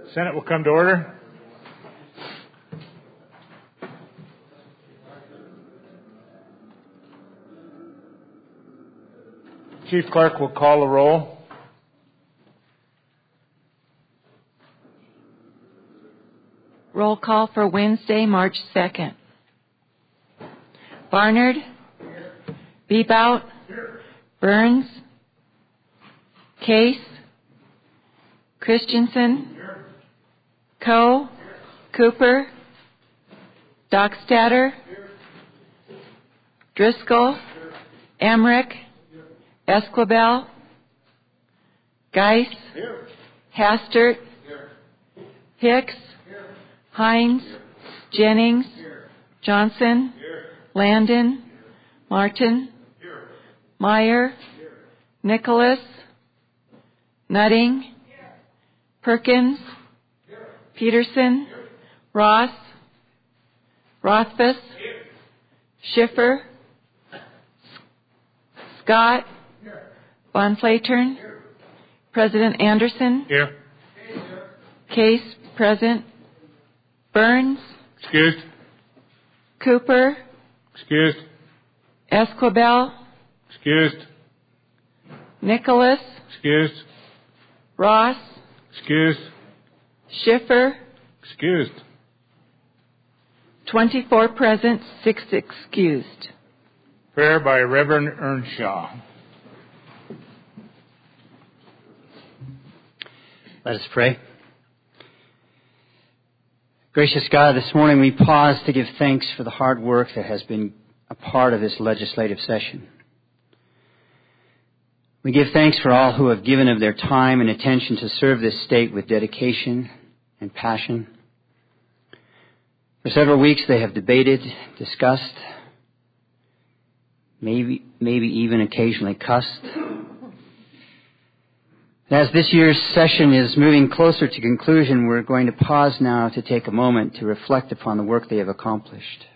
Senate will come to order. Chief Clerk will call the roll. Roll call for Wednesday, March 2nd. Barnard? Here. Bebout? Here. Burns? Case? Christensen? Here. Coe? Here. Cooper? Dockstader? Here. Driscoll? Here. Emmerich? Here. Esquibel? Geis? Here. Hastert? Here. Hicks? Here. Hines? Here. Jennings? Here. Johnson? Here. Landon? Here. Martin? Here. Meyer? Here. Nicholas? Nutting? Here. Perkins? Here. Peterson? Here. Ross? Rothfuss? Here. Schiffer? Scott? Here. Von Flatern? Here. President Anderson? Here. Case present. Burns? Excused. Cooper? Excused. Esquibel? Excused. Nicholas? Excused. Ross? Excused. Schiffer? Excused. 24 present, 6 excused. Prayer by Reverend Earnshaw. Let us pray. Gracious God, this morning we pause to give thanks for the hard work that has been a part of this legislative session. We give thanks for all who have given of their time and attention to serve this state with dedication and passion. For several weeks they have debated, discussed, maybe even occasionally cussed. As this year's session is moving closer to conclusion, we're going to pause now to take a moment to reflect upon the work they have accomplished.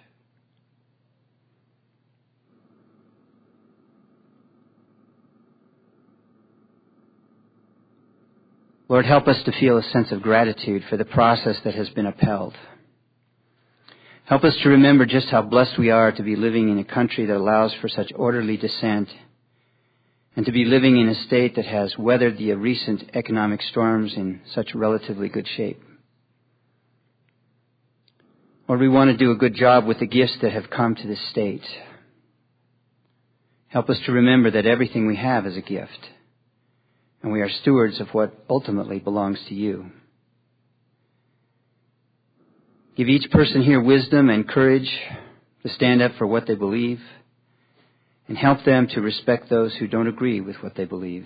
Lord, help us to feel a sense of gratitude for the process that has been upheld. Help us to remember just how blessed we are to be living in a country that allows for such orderly dissent and to be living in a state that has weathered the recent economic storms in such relatively good shape. Lord, we want to do a good job with the gifts that have come to this state. Help us to remember that everything we have is a gift, and we are stewards of what ultimately belongs to you. Give each person here wisdom and courage to stand up for what they believe, and help them to respect those who don't agree with what they believe.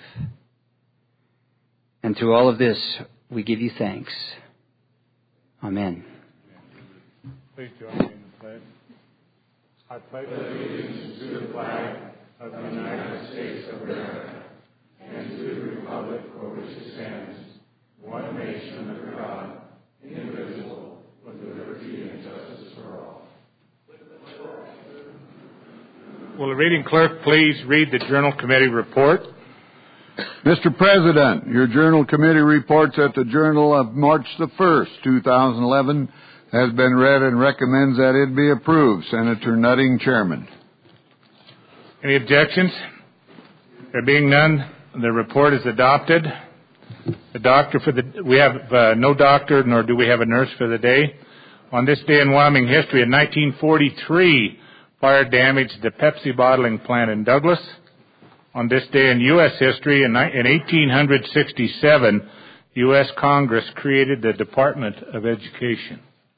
And through all of this, we give you thanks. Amen. Please join me in the pledge. I pledge allegiance to the flag of the United States of America and to the republic for which it stands, one nation under God, indivisible, with liberty and justice for all. Will the reading clerk please read the Journal Committee report? Mr. President, your Journal Committee reports at the Journal of March the 1st, 2011, has been read and recommends that it be approved. Senator Nutting, Chairman. Any objections? There being none, the report is adopted. We have no doctor, nor do we have a nurse for the day. On this day in Wyoming history, in 1943, fire damaged the Pepsi bottling plant in Douglas. On this day in U.S. history, in 1867, U.S. Congress created the Department of Education.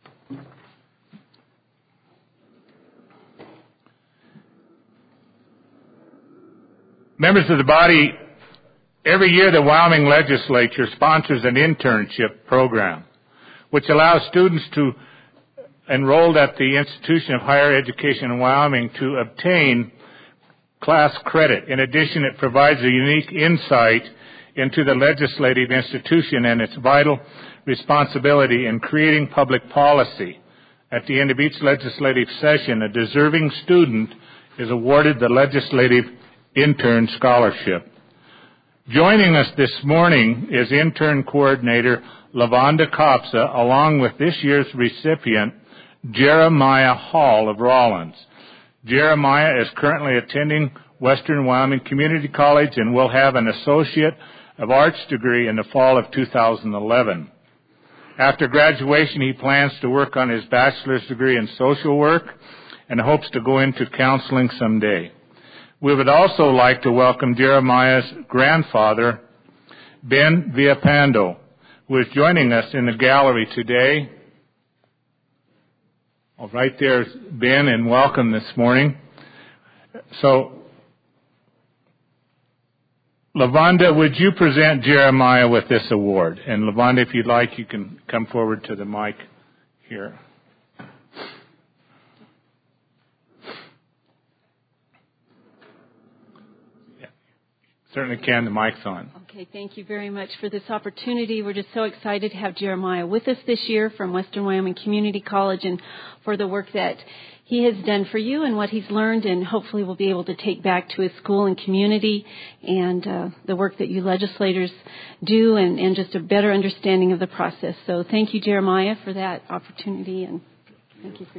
Members of the body, every year the Wyoming legislature sponsors an internship program, which allows students to enrolled at the Institution of Higher Education in Wyoming to obtain class credit. In addition, it provides a unique insight into the legislative institution and its vital responsibility in creating public policy. At the end of each legislative session, a deserving student is awarded the Legislative Intern Scholarship. Joining us this morning is Intern Coordinator LaVonda Kopsa, along with this year's recipient, Jeremiah Hall of Rawlins. Jeremiah is currently attending Western Wyoming Community College and will have an Associate of Arts degree in the fall of 2011. After graduation, he plans to work on his bachelor's degree in social work and hopes to go into counseling someday. We would also like to welcome Jeremiah's grandfather, Ben Villapando, who is joining us in the gallery today. Oh, right there's Ben, and welcome this morning. So, LaVonda, would you present Jeremiah with this award? And LaVonda, if you'd like, you can come forward to the mic here. Certainly can. The mic's on. Okay, thank you very much for this opportunity. We're just so excited to have Jeremiah with us this year from Western Wyoming Community College, and for the work that he has done for you and what he's learned, and hopefully will be able to take back to his school and community, and the work that you legislators do, and just a better understanding of the process. So thank you, Jeremiah, for that opportunity, and thank you for...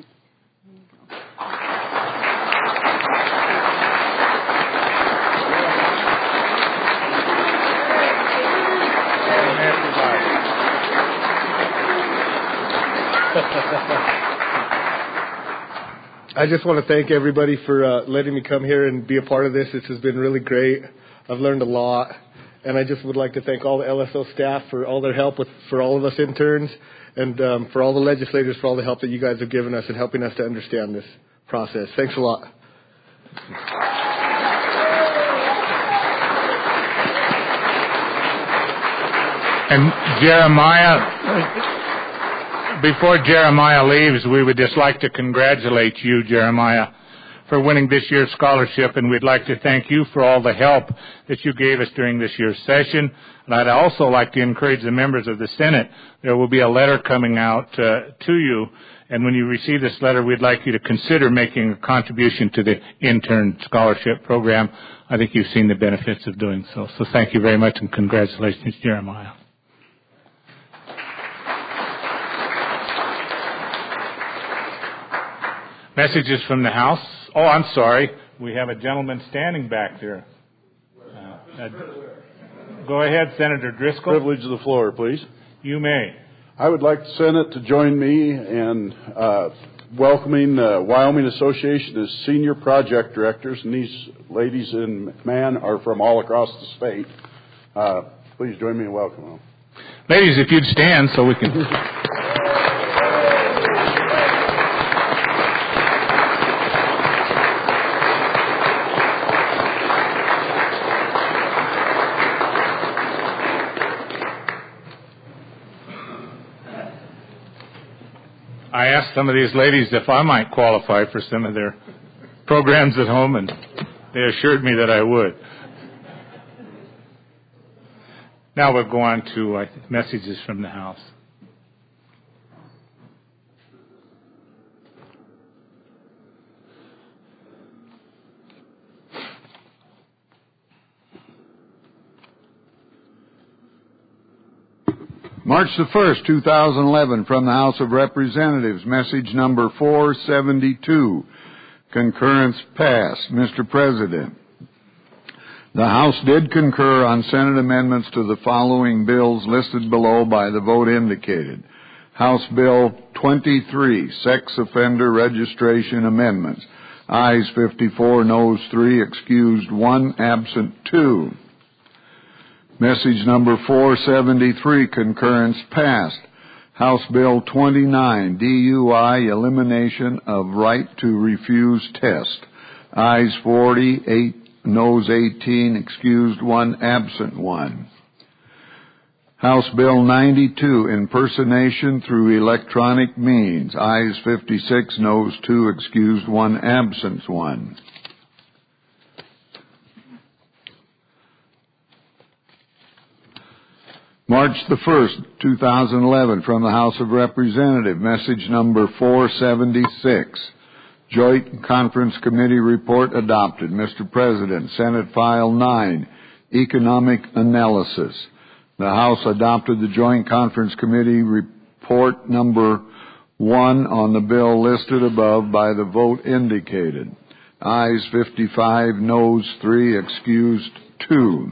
I just want to thank everybody for letting me come here and be a part of this. This has been really great. I've learned a lot. And I just would like to thank all the LSO staff for all their help for all of us interns, and for all the legislators for all the help that you guys have given us in helping us to understand this process. Thanks a lot. And Jeremiah, before Jeremiah leaves, we would just like to congratulate you, Jeremiah, for winning this year's scholarship, and we'd like to thank you for all the help that you gave us during this year's session. And I'd also like to encourage the members of the Senate. There will be a letter coming out to you, and when you receive this letter, we'd like you to consider making a contribution to the intern scholarship program. I think you've seen the benefits of doing so. So thank you very much, and congratulations, Jeremiah. Messages from the House. Oh, I'm sorry. We have a gentleman standing back there. Go ahead, Senator Driscoll. Privilege of the floor, please. You may. I would like the Senate to join me in welcoming the Wyoming Association as senior project directors, and these ladies and man are from all across the state. Please join me in welcoming them. Ladies, if you'd stand so we can... I asked some of these ladies if I might qualify for some of their programs at home, and they assured me that I would. Now we'll go on to messages from the House. March the 1st, 2011, from the House of Representatives, message number 472. Concurrence passed. Mr. President, the House did concur on Senate amendments to the following bills listed below by the vote indicated. House Bill 23, Sex Offender Registration Amendments. Ayes 54, noes 3, excused 1, absent 2. Message number 473, concurrence passed. House Bill 29, DUI, elimination of right to refuse test. Ayes 40, noes 18, excused 1, absent 1. House Bill 92, impersonation through electronic means. Ayes 56, noes 2, excused 1, absent 1. March the 1st, 2011, from the House of Representatives, message number 476. Joint Conference Committee report adopted. Mr. President, Senate File 9, Economic Analysis. The House adopted the Joint Conference Committee report number 1 on the bill listed above by the vote indicated. Ayes 55, noes 3, excused 2.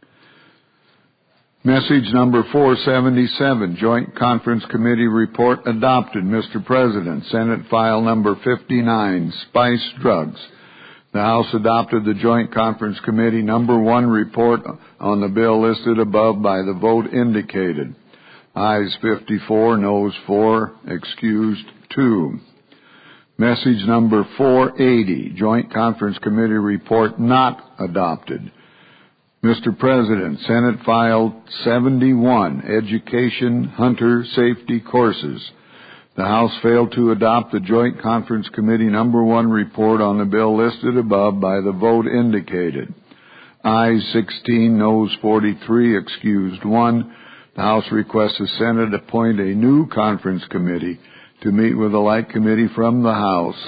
Message number 477, Joint Conference Committee report adopted. Mr. President, Senate file number 59, spice drugs. The House adopted the Joint Conference Committee number 1 report on the bill listed above by the vote indicated. Ayes 54, noes 4, excused 2. Message number 480, Joint Conference Committee report not adopted. Mr. President, Senate file 71, education hunter safety courses. The House failed to adopt the Joint Conference Committee number 1 report on the bill listed above by the vote indicated. Ayes 16, noes 43, excused 1. The House requests the Senate appoint a new conference committee to meet with the like committee from the House.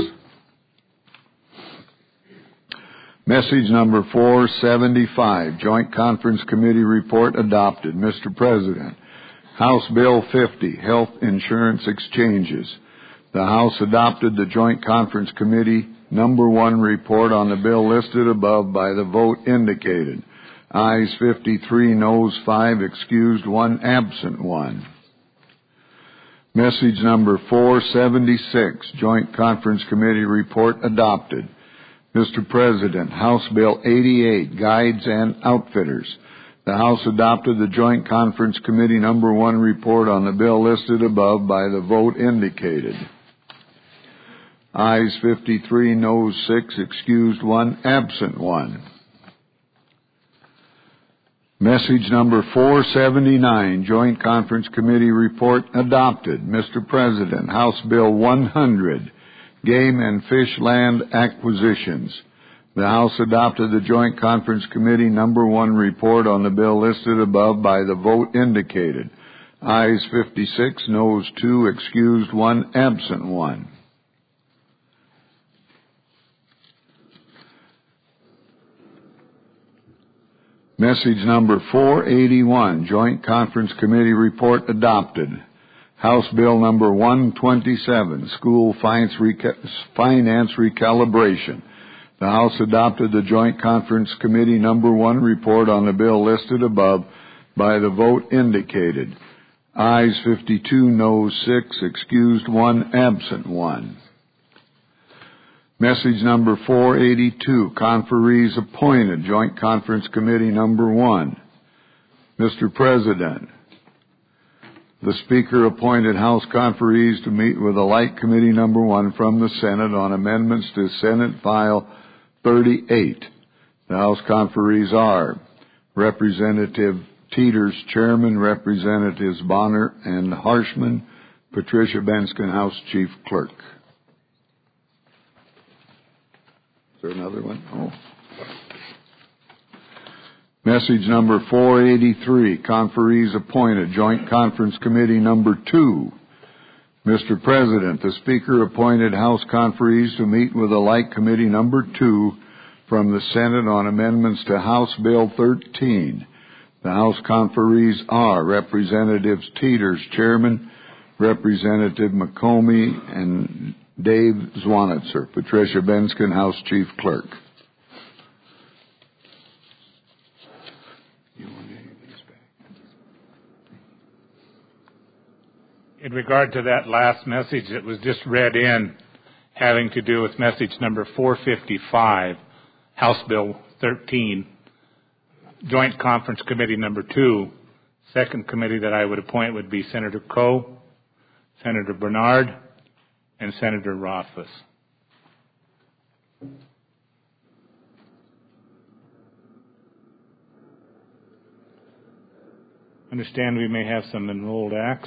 Message number 475, Joint Conference Committee report adopted. Mr. President, House Bill 50, Health Insurance Exchanges. The House adopted the Joint Conference Committee number 1 report on the bill listed above by the vote indicated. Ayes 53, noes 5, excused 1, absent 1. Message number 476, Joint Conference Committee report adopted. Mr. President, House Bill 88, Guides and Outfitters. The House adopted the Joint Conference Committee number 1 report on the bill listed above by the vote indicated. Ayes 53, noes 6, excused 1, absent 1. Message number 479, Joint Conference Committee report adopted. Mr. President, House Bill 100, Game and Fish Land Acquisitions. The House adopted the Joint Conference Committee number 1 report on the bill listed above by the vote indicated. Ayes 56, noes 2, excused 1, absent 1. Message number 481, Joint Conference Committee report adopted. House Bill number 127, School Finance Recalibration. The House adopted the Joint Conference Committee number 1 report on the bill listed above by the vote indicated. Ayes 52, noes 6, excused 1, absent 1. Message number 482, conferees appointed, Joint Conference Committee number 1. Mr. President, the Speaker appointed House conferees to meet with the like committee number 1 from the Senate on amendments to Senate File 38. The House conferees are Representative Teeters, Chairman, Representatives Bonner and Harshman, Patricia Benskin, House Chief Clerk. Is there another one? Oh. Message number 483, conferees appointed, Joint Conference Committee number 2. Mr. President, the Speaker appointed House conferees to meet with the like committee number 2 from the Senate on amendments to House Bill 13. The House conferees are Representatives Teeters, Chairman, Representative McComey, and Dave Zwanitzer, Patricia Benskin, House Chief Clerk. In regard to that last message that was just read in, having to do with message number 455, House Bill 13, Joint Conference Committee number 2, second committee that I would appoint would be Senator Coe, Senator Bernard, and Senator Rothfuss. Understand we may have some enrolled acts.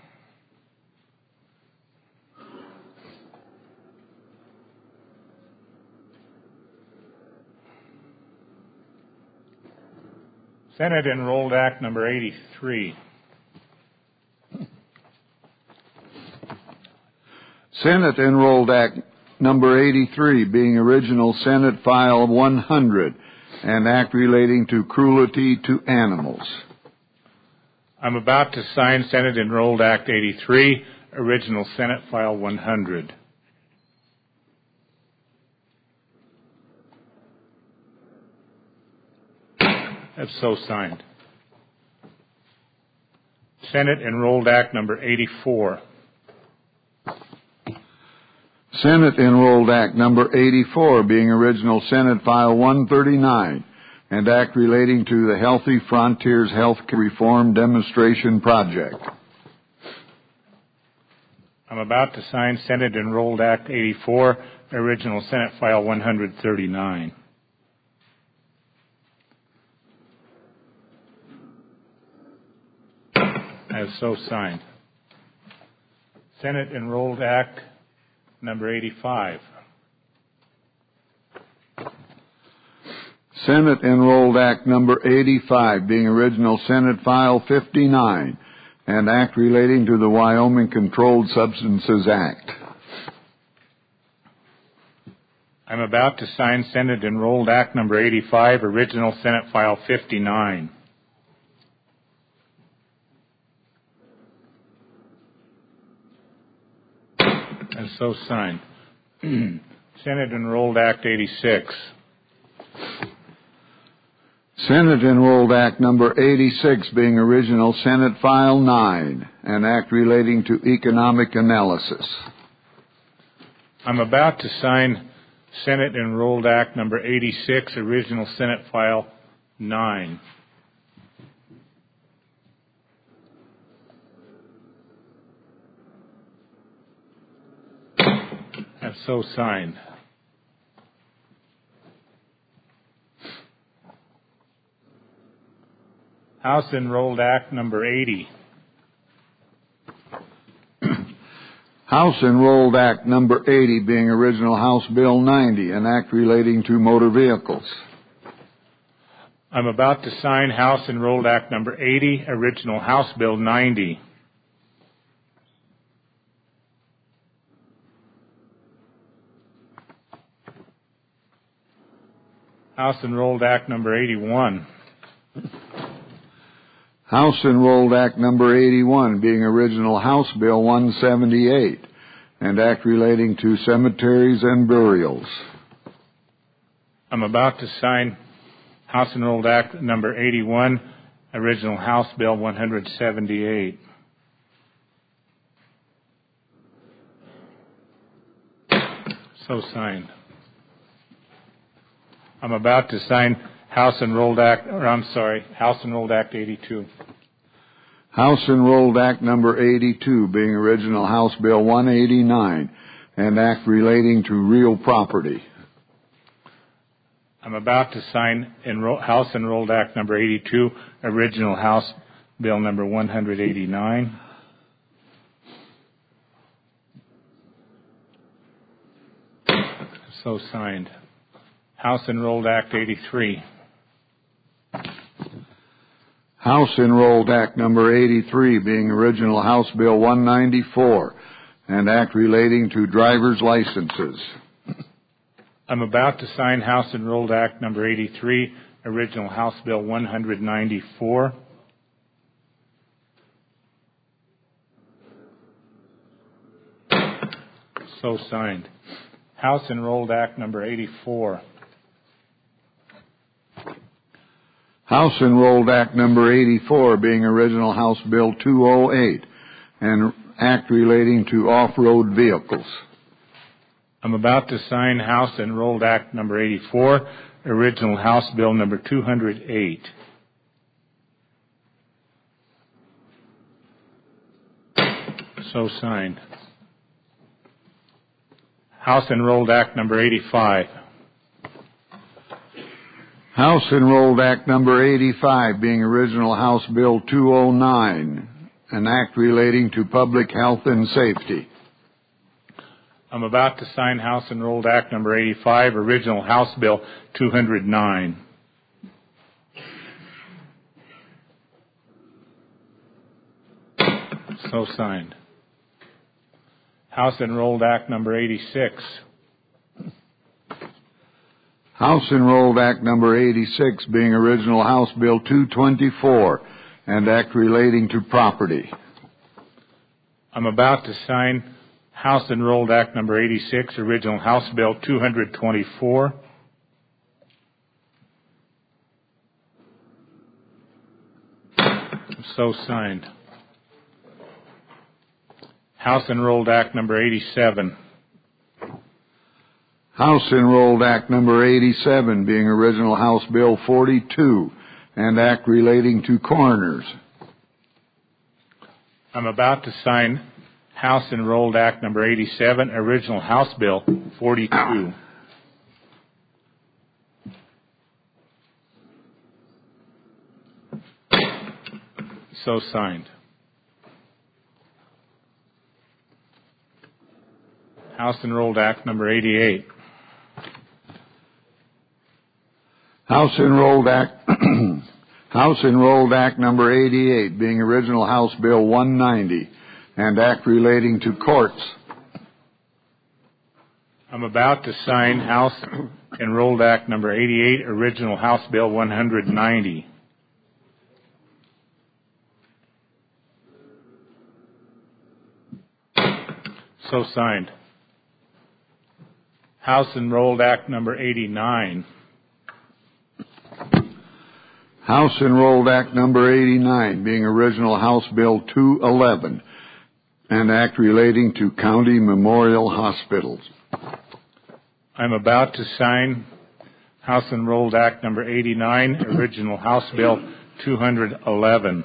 Senate Enrolled Act number 83. Senate Enrolled Act number 83, being original Senate File 100, an act relating to cruelty to animals. I'm about to sign Senate Enrolled Act 83, original Senate File 100. Have so signed. Senate Enrolled Act number 84. Senate Enrolled Act number 84, being original Senate File 139, and act relating to the Healthy Frontiers Health Reform Demonstration Project. I'm about to sign Senate Enrolled Act 84, original Senate File 139. As so signed. Senate Enrolled Act number 85. Senate Enrolled Act number 85, being original Senate File 59, and act relating to the Wyoming Controlled Substances Act. I'm about to sign Senate Enrolled Act number 85, original Senate File 59. And so signed. Senate Enrolled Act 86. Senate Enrolled Act number 86, being original Senate File 9, an act relating to economic analysis. I'm about to sign Senate Enrolled Act number 86, original Senate File 9. And so signed. House Enrolled Act number 80. House Enrolled Act number 80, being original House Bill 90, an act relating to motor vehicles. I'm about to sign House Enrolled Act number 80, original House Bill 90. House Enrolled Act number 81. House Enrolled Act number 81, being original House Bill 178, and act relating to cemeteries and burials. I'm about to sign House Enrolled Act number 81, original House Bill 178. So signed. I'm about to sign House Enrolled Act 82. House Enrolled Act number 82, being original House Bill 189, and act relating to real property. I'm about to sign House Enrolled Act number 82, original House Bill number 189. So signed. House Enrolled Act 83. House Enrolled Act number 83, being original House Bill 194, and act relating to driver's licenses. I'm about to sign House Enrolled Act number 83, original House Bill 194. So signed. House Enrolled Act number 84. House Enrolled Act number 84, being original House Bill 208, and act relating to off-road vehicles. I'm about to sign House Enrolled Act number 84, original House Bill number 208. So signed. House Enrolled Act number 85. House Enrolled Act number 85, being original House Bill 209, an act relating to public health and safety. I'm about to sign House Enrolled Act number 85, original House Bill 209. So signed. House Enrolled Act number 86. House Enrolled Act number 86, being original House Bill 224, and act relating to property. I'm about to sign House Enrolled Act Number 86, Original House Bill 224. So signed. House Enrolled Act Number 87. House Enrolled Act Number 87, being Original House Bill 42, and act relating to coroners. I'm about to sign House Enrolled Act Number 87, Original House Bill 42. So signed. House Enrolled Act Number 88. House Enrolled Act House Enrolled Act Number 88, being Original House Bill 190, and act relating to courts. I'm about to sign House Enrolled Act Number 88, Original House Bill 190. So signed. House Enrolled Act Number 89. House Enrolled Act Number 89, being Original House Bill 211, and act relating to county memorial hospitals. I'm about to sign House Enrolled Act Number 89, Original House Bill 211.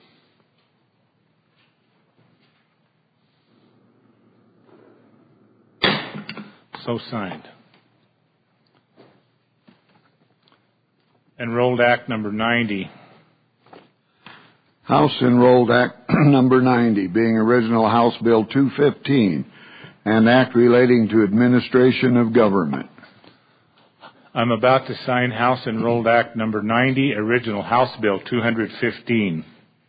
So signed. Enrolled Act Number 90. House Enrolled Act Number 90, being Original House Bill 215, and act relating to administration of government. I'm about to sign House Enrolled Act Number 90, Original House Bill 215.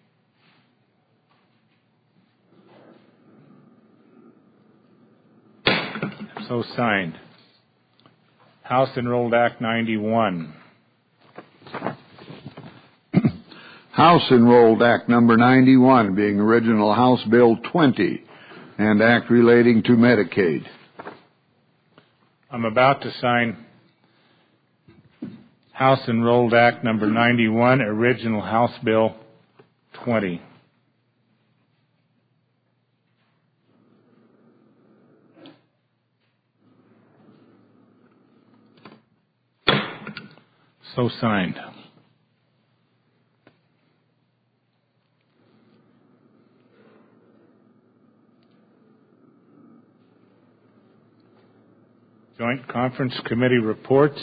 So signed. House Enrolled Act 91. House Enrolled Act Number 91, being Original House Bill 20, and act relating to Medicaid. I'm about to sign House Enrolled Act Number 91, Original House Bill 20. So signed. Joint Conference Committee reports.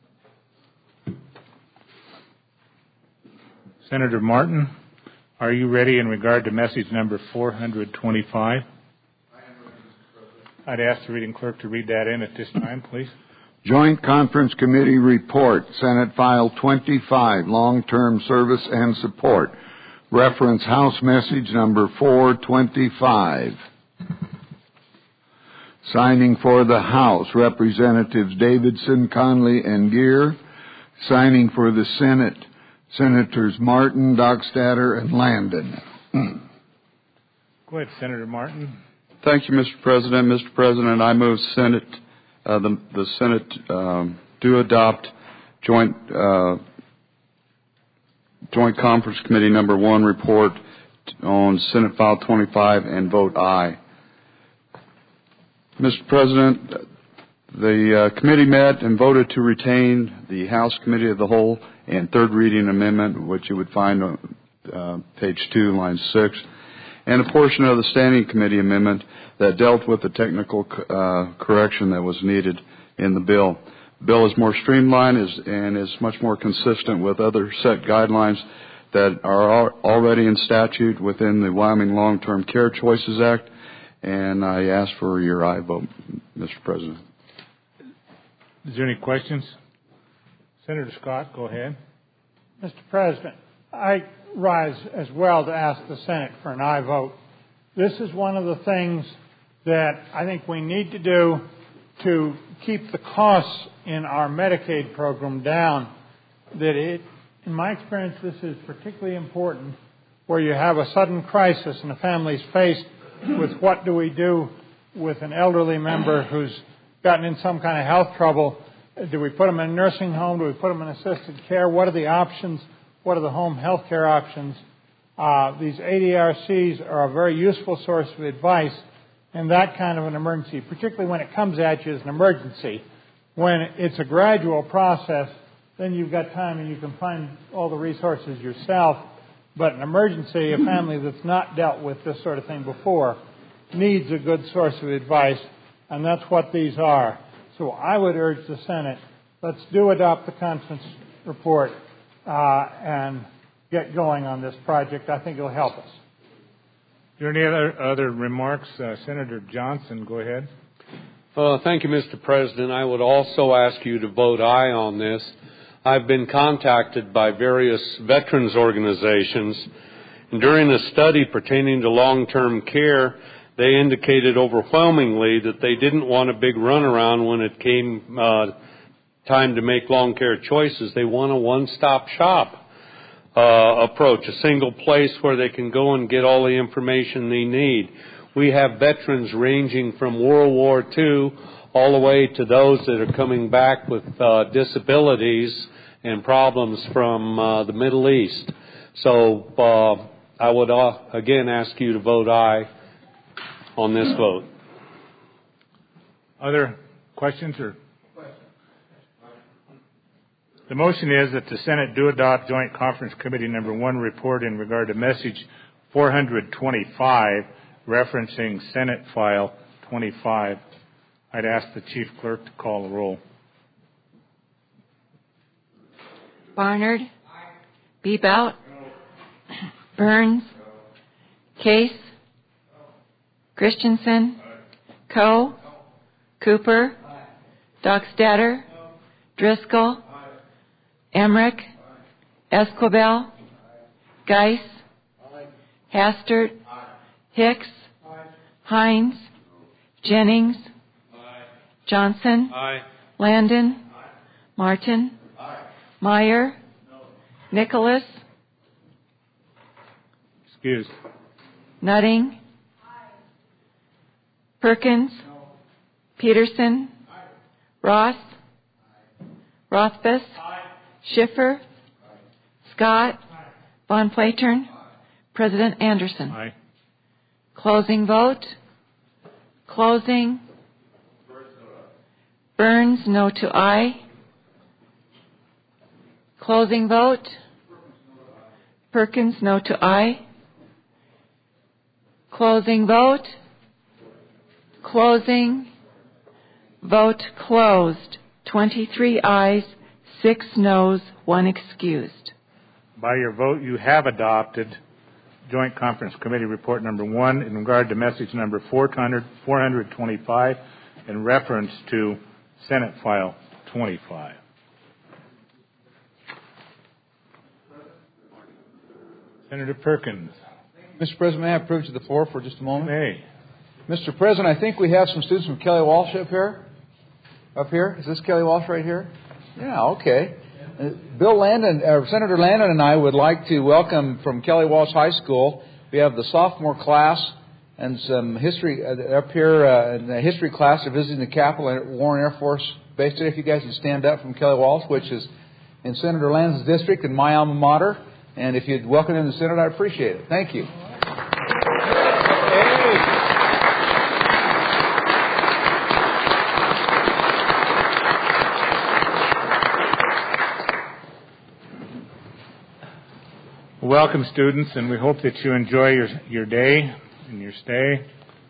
Senator Martin, are you ready in regard to message number 425? I am ready, Mr. President. I'd ask the reading clerk to read that in at this time, please. Joint Conference Committee report, Senate File 25, long-term service and support. Reference House message number 425. Signing for the House, Representatives Davidson, Conley, and Gear. Signing for the Senate, Senators Martin, Dockstader, and Landon. Go ahead, Senator Martin. Thank you, Mr. President. Mr. President, I move the Senate do adopt Joint Conference Committee number 1 report on Senate File 25 and vote aye. Mr. President, the committee met and voted to retain the House Committee of the Whole and third reading amendment, which you would find on page 2, line 6, and a portion of the Standing Committee amendment that dealt with the technical correction that was needed in the bill. The bill is more streamlined and is much more consistent with other set guidelines that are already in statute within the Wyoming Long-Term Care Choices Act, and I ask for your aye vote, Mr. President. Is there any questions? Senator Scott, go ahead. Mr. President, I rise as well to ask the Senate for an aye vote. This is one of the things that I think we need to do to keep the costs in our Medicaid program down. In my experience, this is particularly important where you have a sudden crisis and the family's faced with what do we do with an elderly member who's gotten in some kind of health trouble. Do we put them in a nursing home? Do we put them in assisted care? What are the options? What are the home health care options? These ADRCs are a very useful source of advice in that kind of an emergency, particularly when it comes at you as an emergency. When it's a gradual process, then you've got time and you can find all the resources yourself. But an emergency, a family that's not dealt with this sort of thing before, needs a good source of advice, and that's what these are. So I would urge the Senate, let's adopt the conference report and get going on this project. I think it'll help us. Are there any other remarks? Senator Johnson, go ahead. Thank you, Mr. President. I would also ask you to vote aye on this. I've been contacted by various veterans organizations, and during a study pertaining to long-term care, they indicated overwhelmingly that they didn't want a big runaround when it came time to make long care choices. They want a one-stop shop approach, a single place where they can go and get all the information they need. We have veterans ranging from World War II all the way to those that are coming back with disabilities and problems from the Middle East. So I would again ask you to vote aye on this vote. Other questions or? The motion is that the Senate do adopt Joint Conference Committee number 1 report in regard to message 425 referencing Senate File 25. I'd ask the Chief Clerk to call the roll. Barnard. Bebout. Burns. Case. Christensen. Coe. Cooper. Dockstader. Driscoll. Emmerich. Esquivel. Geis. Hastert. Hicks. Hines. Jennings. Johnson. Landon. Martin. Meyer. Nicholas. Excused. Nutting. Perkins. Peterson. Ross. Rothfuss. Schiffer. Scott. Von Platern. President Anderson. Aye. Closing vote. Closing. Burns, no to aye. Closing vote. Perkins, no to aye. Closing vote. Closing. Vote closed. 23 ayes, 6 noes, 1 excused. By your vote, you have adopted Joint Conference Committee Report number 1 in regard to message number 425 in reference to Senate File 25. Senator Perkins. Mr. President, may I have privilege of the floor for just a moment? May. Mr. President, I think we have some students from Kelly Walsh up here. Up here? Is this Kelly Walsh right here? Yeah, okay. Senator Landon and I would like to welcome from Kelly Walsh High School. We have the sophomore class and some history up here in the history class. They're visiting the Capitol at Warren Air Force Base today. If you guys would stand up from Kelly Walsh, which is in Senator Landon's district and my alma mater. And if you'd welcome them to the Senate, I'd appreciate it. Thank you. Welcome, students, and we hope that you enjoy your day and your stay.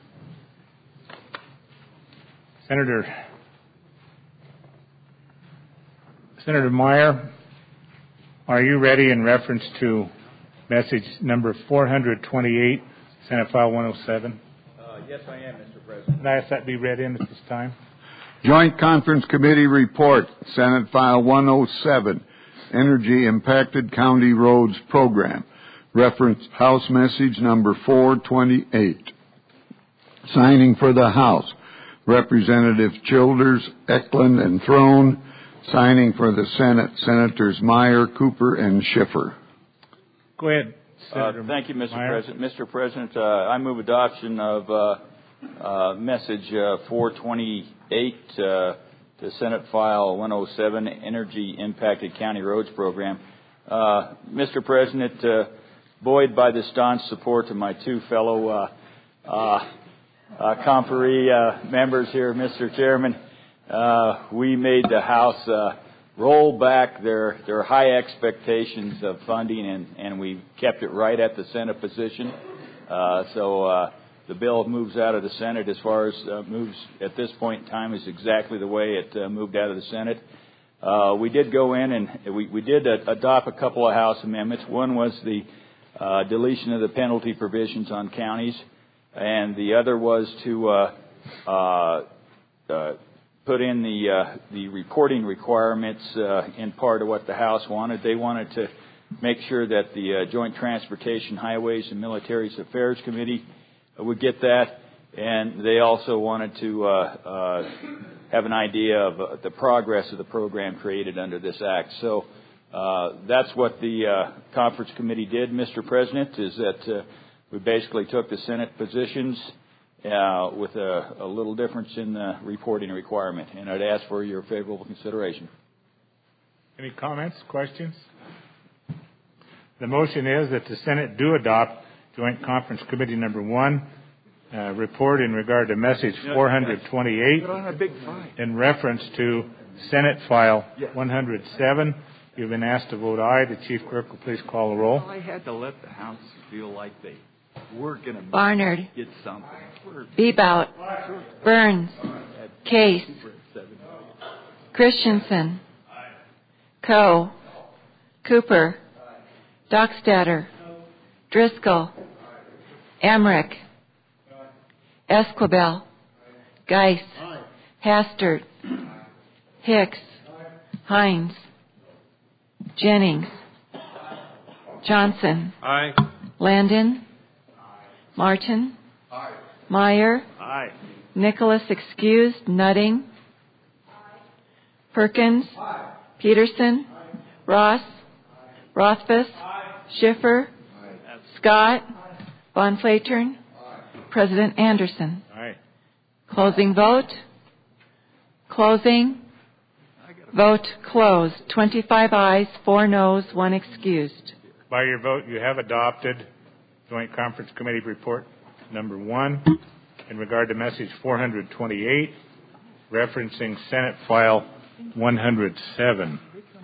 Senator Meyer, are you ready in reference to message number 428, Senate File 107? Yes, I am, Mr. President. Can I ask that be read in at this time? Joint Conference Committee Report, Senate File 107, Energy Impacted County Roads Program, reference House Message number 428. Signing for the House, Representatives Childers, Eklund, and Throne. Signing for the Senate, Senators Meyer, Cooper, and Schiffer. Go ahead, Thank you, Mr. Meyer. President. Mr. President, I move adoption of message 428 to Senate File 107, Energy Impacted County Roads Program. Mr. President, buoyed by the staunch support of my two fellow conferee members here, Mr. Chairman, we made the House roll back their high expectations of funding, and we kept it right at the Senate position. So the bill moves out of the Senate as far as moves at this point in time is exactly the way it moved out of the Senate. We did go in and we did adopt a couple of House amendments. One was the deletion of the penalty provisions on counties, and the other was to put in the reporting requirements in part of what the House wanted. They wanted to make sure that the Joint Transportation, Highways, and Military Affairs Committee would get that, and they also wanted to have an idea of the progress of the program created under this act. So that's what the conference committee did, Mr. President, is that we basically took the Senate positions with a little difference in the reporting requirement, and I'd ask for your favorable consideration. Any comments, questions? The motion is that the Senate do adopt Joint Conference Committee Number 1 report in regard to message 428 in reference to Senate File 107. You've been asked to vote aye. The Chief Clerk will please call the roll. Well, I had to let the House feel like they were going to Barnard, get something. Bebout, Burns, Case, Christensen, Coe, Cooper, Dockstader, Driscoll, Emmerich, Esquivel, Geis, Hastert, Hicks, Hines, Jennings, Johnson, Aye. Landon, Martin, Meyer, Nicholas excused, Nutting, Perkins, Peterson, Ross, Rothfuss, Schiffer, Scott, Von Flatern, President Anderson. Aye. Closing vote. Closing. Vote closed. 25 ayes, 4 noes, 1 excused. By your vote, you have adopted Joint Conference Committee Report Number 1 in regard to message 428, referencing Senate File 107.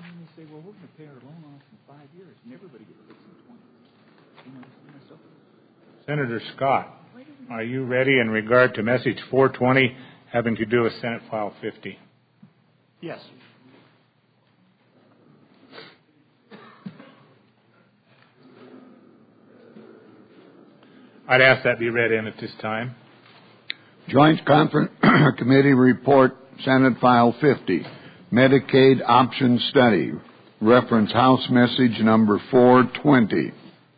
Senator Scott, are you ready in regard to message 420 having to do with Senate File 50? Yes. I'd ask that be read in at this time. Joint Conference Committee Report, Senate File 50, Medicaid Option Study, reference House Message Number 420.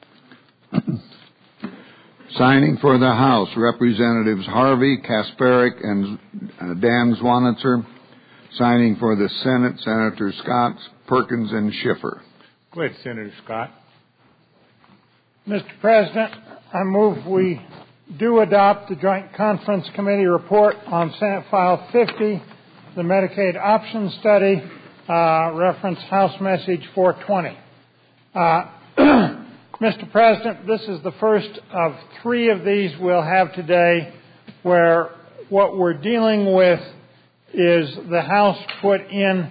Signing for the House, Representatives Harvey, Kasparic, and Dan Zwanitzer. Signing for the Senate, Senator Scott, Perkins, and Schiffer. Go ahead, Senator Scott. Mr. President, I move we do adopt the Joint Conference Committee report on Senate File 50, the Medicaid Option Study, reference House Message 420. Mr. President, this is the first of 3 of these we'll have today where what we're dealing with is the House put in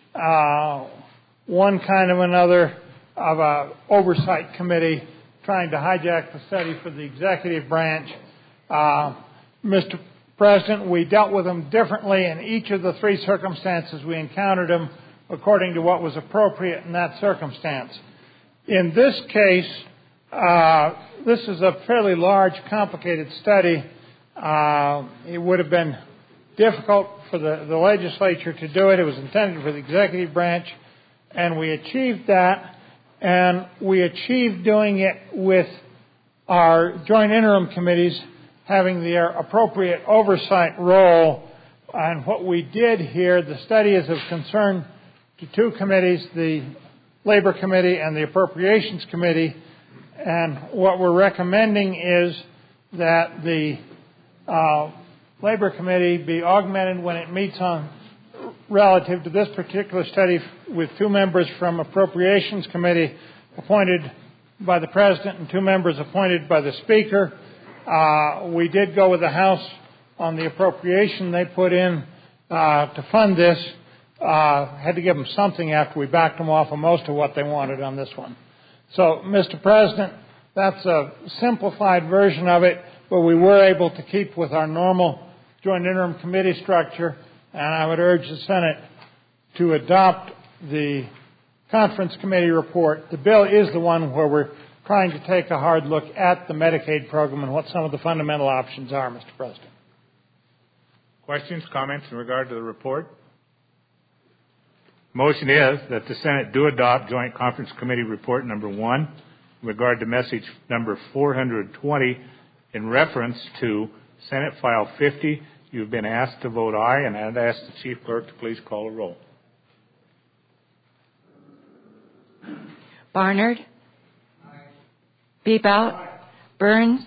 one kind of another of a oversight committee trying to hijack the study for the executive branch. Mr. President, we dealt with them differently in each of the 3 circumstances. We encountered them according to what was appropriate in that circumstance. In this case, this is a fairly large, complicated study. It would have been difficult for the legislature to do it. It was intended for the executive branch, and we achieved that. And we achieved doing it with our joint interim committees having their appropriate oversight role. And what we did here, the study is of concern to 2 committees, the Labor Committee and the Appropriations Committee. And what we're recommending is that the Labor Committee be augmented when it meets on relative to this particular study with 2 members from Appropriations Committee appointed by the President and 2 members appointed by the Speaker. We did go with the House on the appropriation they put in to fund this. Had to give them something after we backed them off of most of what they wanted on this one. So, Mr. President, that's a simplified version of it, but we were able to keep with our normal Joint Interim Committee structure, and I would urge the Senate to adopt the Conference Committee report. The bill is the one where we're trying to take a hard look at the Medicaid program and what some of the fundamental options are, Mr. President. Questions, comments in regard to the report? Motion is that the Senate do adopt Joint Conference Committee report number 1 in regard to message number 420 in reference to Senate File 50. You've been asked to vote aye, and I'd ask the Chief Clerk to please call a roll. Barnard. Aye. Bebout. Aye. Burns.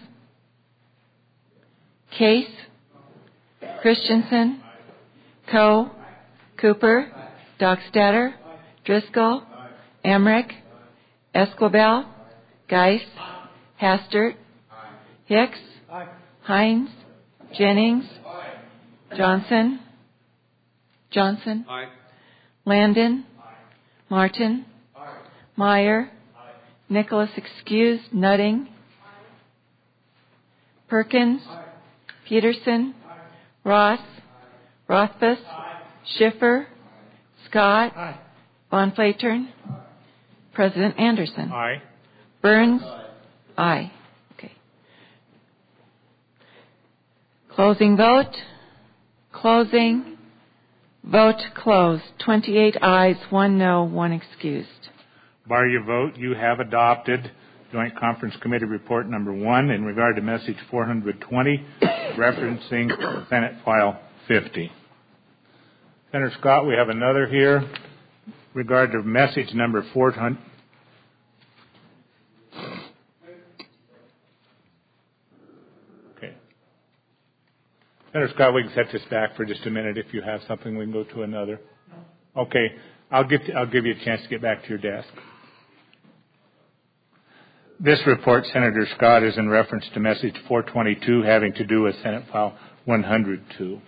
Case. Aye. Christensen. Aye. Coe. Aye. Cooper. Aye. Dockstader. Aye. Driscoll. Aye. Emmerich. Aye. Esquibel. Aye. Geis. Aye. Hastert. Aye. Hicks. Aye. Hines. Jennings. Aye. Johnson. Aye. Landon. Aye. Martin. Aye. Meyer. Aye. Nicholas excused. Nutting. Aye. Perkins. Aye. Peterson. Aye. Ross. Aye. Rothfuss. Aye. Schiffer. Aye. Scott. Aye. Von Flatern. Aye. President Anderson. Aye. Burns. Aye. Aye. Okay. Closing vote. Closing. Vote closed. 28 ayes, 1 no, 1 excused. By your vote, you have adopted Joint Conference Committee report number 1 in regard to message 420, referencing Senate File 50. Senator Scott, we have another here in regard to message number 400. Okay. Senator Scott, we can set this back for just a minute. If you have something, we can go to another. Okay. I'll give you a chance to get back to your desk. This report, Senator Scott, is in reference to message 422 having to do with Senate File 102.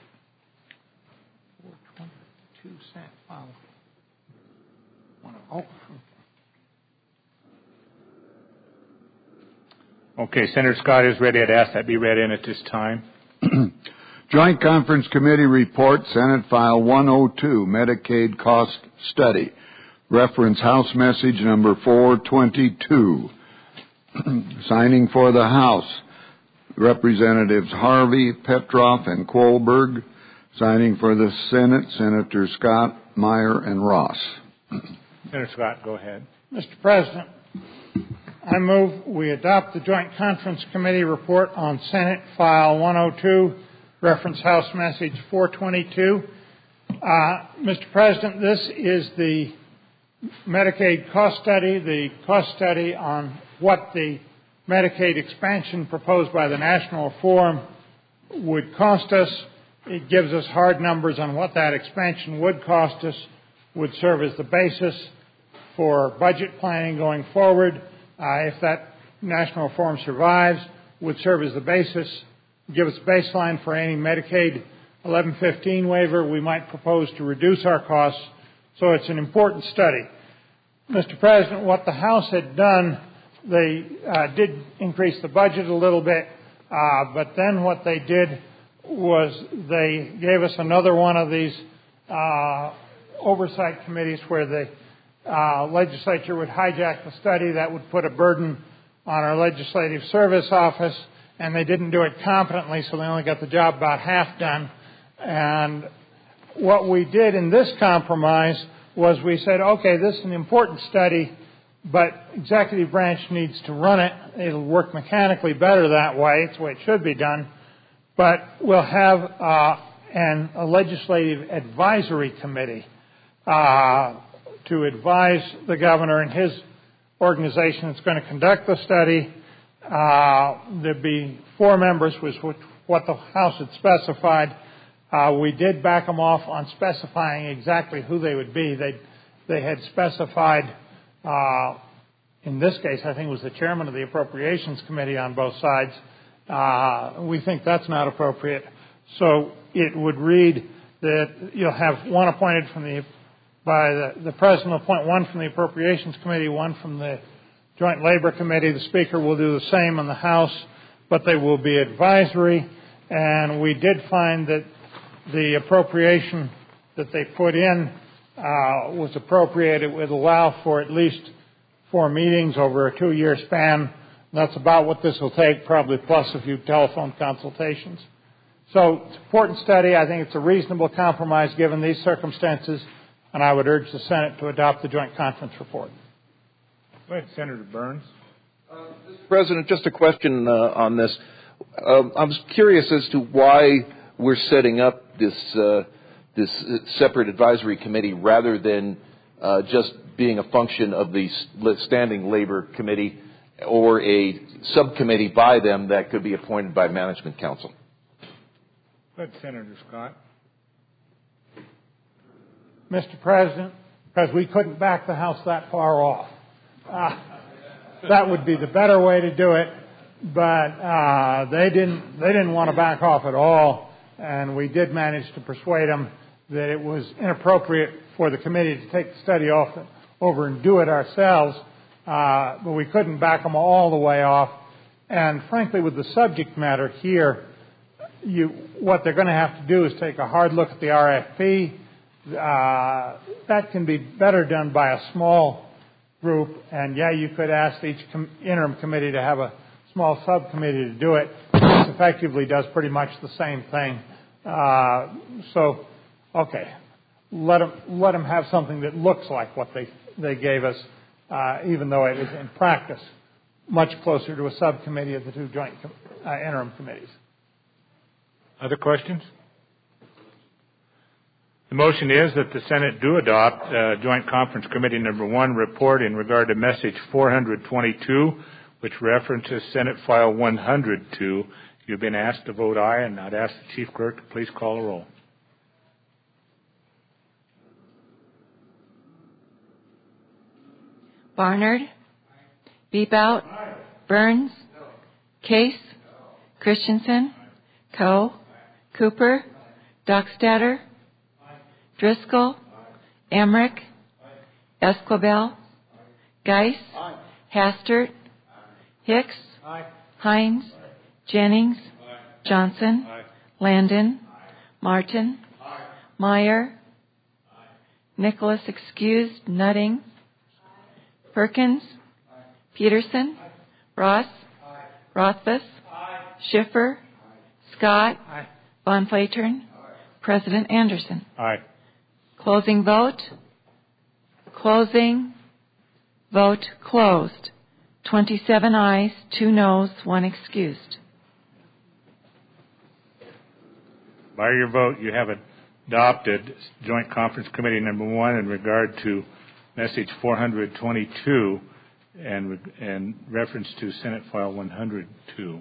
422 Senate File 102. Okay, Senator Scott is ready. I'd ask that be read in at this time. Joint Conference Committee report, Senate File 102, Medicaid Cost Study. Reference House Message number 422. Signing for the House, Representatives Harvey, Petroff, and Kohlberg. Signing for the Senate, Senator Scott, Meyer, and Ross. Senator Scott, go ahead. Mr. President, I move we adopt the Joint Conference Committee report on Senate File 102, reference House Message 422. Mr. President, this is the Medicaid cost study, the cost study on what the Medicaid expansion proposed by the National Reform would cost us. It gives us hard numbers on what that expansion would cost us, would serve as the basis for budget planning going forward. If that National Reform survives, would serve as the basis, give us a baseline for any Medicaid 1115 waiver we might propose to reduce our costs. So it's an important study. Mr. President, what the House had done, they did increase the budget a little bit, but then what they did was they gave us another one of these oversight committees where the legislature would hijack the study. That would put a burden on our Legislative Service Office, and they didn't do it competently, so they only got the job about half done. And what we did in this compromise was we said, okay, this is an important study, but executive branch needs to run it. It'll work mechanically better that way. It's the way it should be done. But we'll have a legislative advisory committee to advise the governor and his organization that's going to conduct the study. There'd be 4 members, was what the House had specified. We did back them off on specifying exactly who they would be. They had specified, in this case, I think it was the chairman of the Appropriations Committee on both sides. We think that's not appropriate. So it would read that you'll have one appointed by the President will appoint one from the Appropriations Committee, one from the Joint Labor Committee. The Speaker will do the same in the House, but they will be advisory. And we did find that the appropriation that they put in was appropriate. It would allow for at least 4 meetings over a 2-year span. That's about what this will take, probably plus a few telephone consultations. So it's an important study. I think it's a reasonable compromise given these circumstances, and I would urge the Senate to adopt the Joint Conference report. Go ahead, Senator Burns. Mr. President, just a question on this. I was curious as to why we're setting up this separate advisory committee rather than just being a function of the Standing Labor Committee or a subcommittee by them that could be appointed by Management Council. Go ahead, Senator Scott. Mr. President, because we couldn't back the House that far off. That would be the better way to do it, but they didn't want to back off at all, and we did manage to persuade them that it was inappropriate for the committee to take the study over and do it ourselves, but we couldn't back them all the way off. And frankly, with the subject matter here, what they're going to have to do is take a hard look at the RFP. That can be better done by a small group, and you could ask each interim committee to have a small subcommittee to do it. This effectively does pretty much the same thing. Let them have something that looks like what they gave us, even though it is in practice much closer to a subcommittee of the 2 joint interim committees. Other questions? The motion is that the Senate do adopt Joint Conference Committee number 1 report in regard to message 422, which references Senate File 102. You've been asked to vote aye, and I'd ask the Chief Clerk to please call the roll. Barnard, Bebout, Burns, Case, Christensen, Coe, Cooper, Dockstader, Driscoll, Emmerich, Esquibel, Geis, Hastert, Hicks, Hines, Jennings, Johnson, Landon, Martin, Meyer, Nicholas excused, Nutting, Perkins, Peterson, Ross, Rothfuss, Schiffer, Scott, Von Flatern, President Anderson. Aye. Closing vote. Closing vote closed. 27 ayes, 2 noes, 1 excused. By your vote, you have adopted Joint Conference Committee number 1 in regard to message 422 and reference to Senate File 102.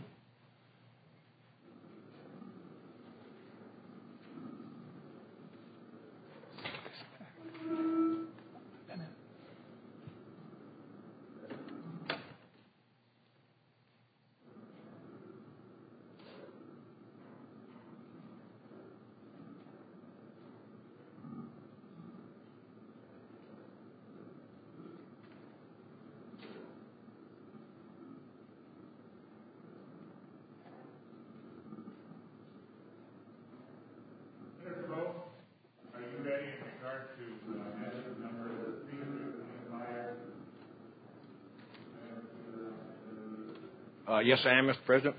Yes, I am, Mr. President.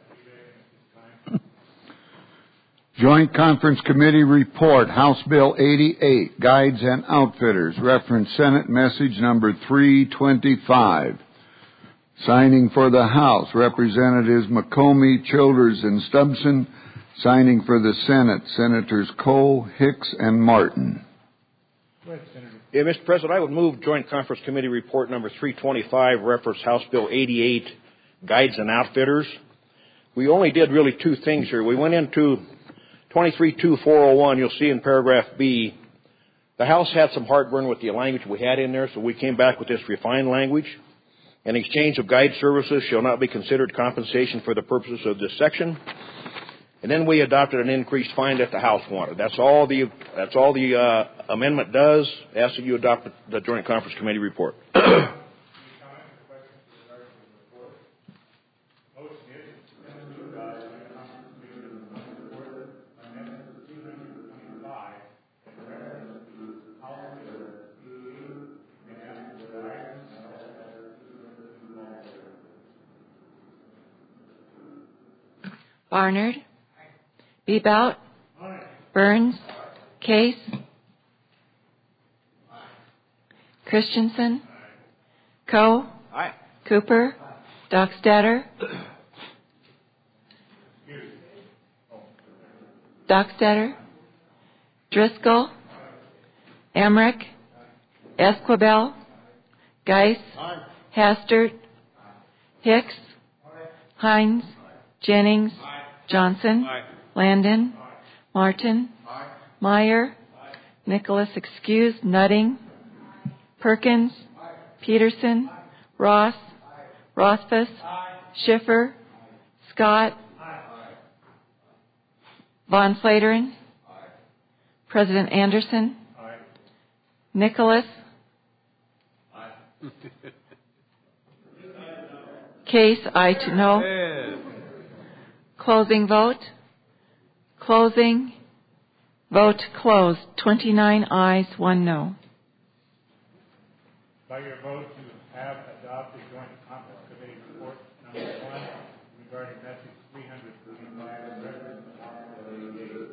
Joint Conference Committee report, House Bill 88, Guides and Outfitters, reference Senate message number 325. Signing for the House, Representatives McComey, Childers, and Stubson. Signing for the Senate, Senators Cole, Hicks, and Martin. Go ahead, Senator Yeah, Mr. President, I would move Joint Conference Committee Report number 325, reference House Bill 88, Guides and Outfitters. We only did really two things here. We went into 232401, you'll see in paragraph B. The House had some heartburn with the language we had in there, so we came back with this refined language. An exchange of guide services shall not be considered compensation for the purposes of this section. And then we adopted an increased fine that the House wanted. That's all the amendment does. Ask that you adopt the Joint Conference Committee report. Barnard. Bebout. Burns. Case. Christensen. Coe. Aye. Cooper. Dockstader. Dockstader. Driscoll. Emmerich. Esquivel. Geis. Hastert. Hicks. Hines. Jennings. Johnson. Landon. Martin. Meyer. Nicholas excused. Nutting. Perkins. Peterson. Ross. Rothfuss. Schiffer. Scott. Von Flateren. President Anderson. Nicholas. Case, aye to no. Closing vote. Closing. Vote closed. 29 ayes, 1 no. By your vote, you have adopted Joint Conference Committee Report number 1 regarding message 335, reference to House Bill 88.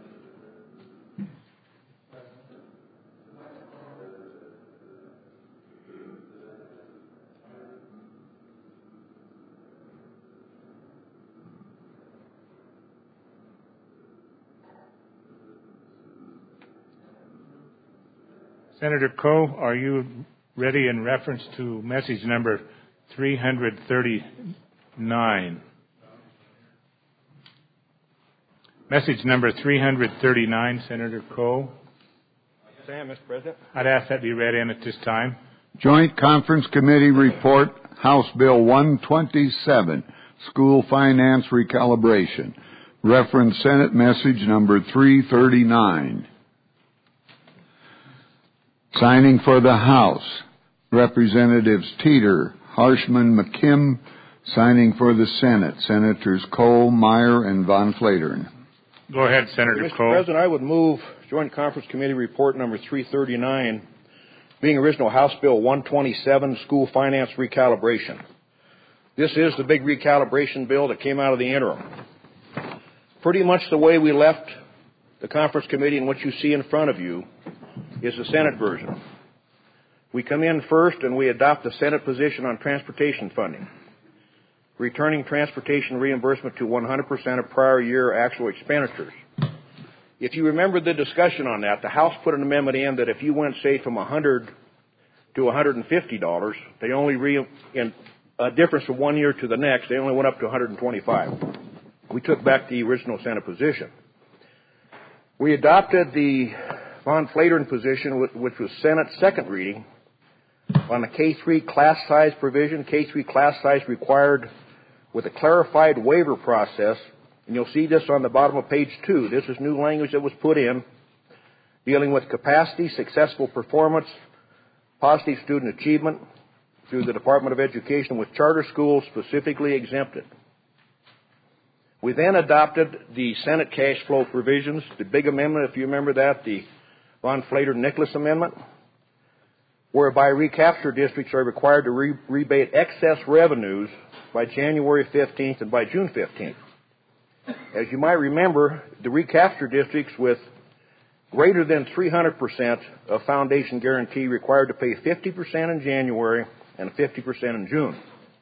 Senator Coe, are you ready in reference to message number 339? Message number 339, Senator Coe. Yes, I am, Mr. President. I'd ask that be read in at this time. Joint Conference Committee Report, House Bill 127, School Finance Recalibration. Reference Senate Message number 339. Signing for the House, Representatives Teeter, Harshman, McKim. Signing for the Senate, Senators Cole, Meyer, and Von Flateren. Go ahead, Senator Mr. Cole. President, I would move Joint Conference Committee Report number 339, being original House Bill 127, School Finance Recalibration. This is the big recalibration bill that came out of the interim. Pretty much the way we left the Conference Committee and what you see in front of you is the Senate version. We come in first and we adopt the Senate position on transportation funding, returning transportation reimbursement to 100% of prior year actual expenditures. If you remember the discussion on that, the House put an amendment in that if you went, say, from $100 to $150, they only in a difference from 1 year to the next, they only went up to $125. We took back the original Senate position. We adopted the Von Flateren position, which was Senate's second reading, on the K-3 class size provision. K-3 class size required with a clarified waiver process, and you'll see this on the bottom of page 2. This is new language that was put in, dealing with capacity, successful performance, positive student achievement through the Department of Education, with charter schools specifically exempted. We then adopted the Senate cash flow provisions, the big amendment, if you remember that, the Von Flateren-Nicholas amendment, whereby recapture districts are required to rebate excess revenues by January 15th and by June 15th. As you might remember, the recapture districts with greater than 300% of foundation guarantee required to pay 50% in January and 50% in June.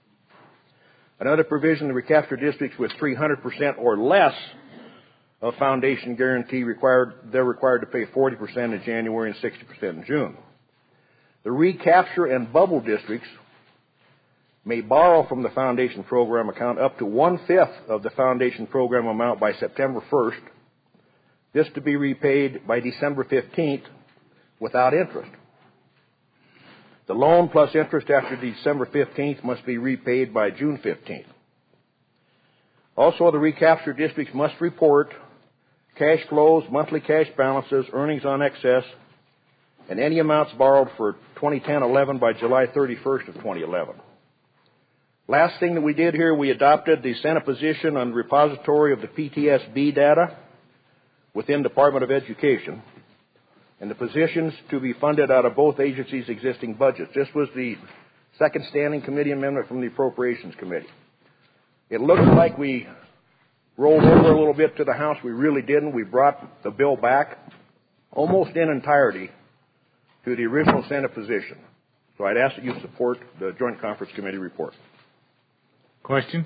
Another provision, the recapture districts with 300% or less of foundation guarantee they're required to pay 40% in January and 60% in June. The recapture and bubble districts may borrow from the Foundation Program account up to 1/5 of the Foundation Program amount by September 1st, this to be repaid by December 15th without interest. The loan plus interest after December 15th must be repaid by June 15th. Also, the recapture districts must report cash flows, monthly cash balances, earnings on excess, and any amounts borrowed for 2010-11 by July 31st of 2011. Last thing that we did here, we adopted the Senate position on repository of the PTSB data within Department of Education, and the positions to be funded out of both agencies' existing budgets. This was the second standing committee amendment from the Appropriations Committee. It looks like we rolled over a little bit to the House. We really didn't. We brought the bill back almost in entirety to the original Senate position. So I'd ask that you support the Joint Conference Committee report. Questions?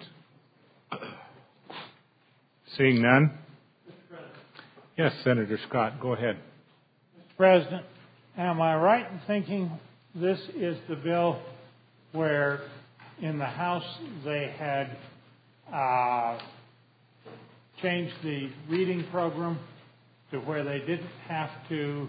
Seeing none? Yes, Senator Scott, go ahead. Mr. President, am I right in thinking this is the bill where in the House they had changed the reading program to where they didn't have to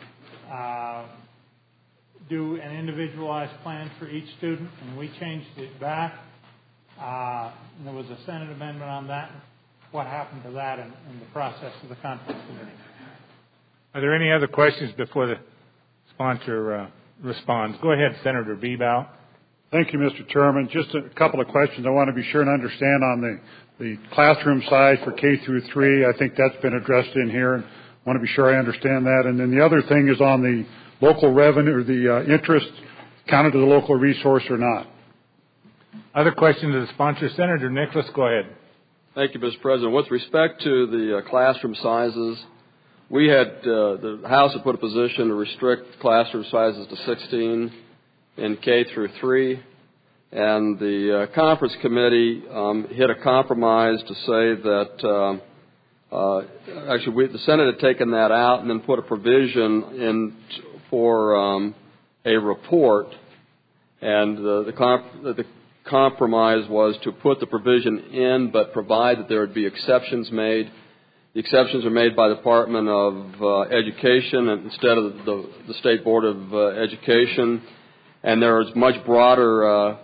do an individualized plan for each student, and we changed it back? There was a Senate amendment on that. What happened to that in the process of the conference committee? Are there any other questions before the sponsor responds? Go ahead, Senator Bebout. Thank you, Mr. Chairman. Just a couple of questions I want to be sure and understand on the classroom size for K through 3. I think that's been addressed in here, and I want to be sure I understand that. And then the other thing is on the local revenue, or the interest counted to the local resource or not. Other questions of the sponsor? Senator Nicholas, go ahead. Thank you, Mr. President. With respect to the classroom sizes, we had the House had put a position to restrict classroom sizes to 16 in K through 3, and the conference committee hit a compromise to say that the Senate had taken that out and then put a provision in for a report, and the compromise was to put the provision in but provide that there would be exceptions made. The exceptions are made by the Department of Education instead of the State Board of Education, and there is much broader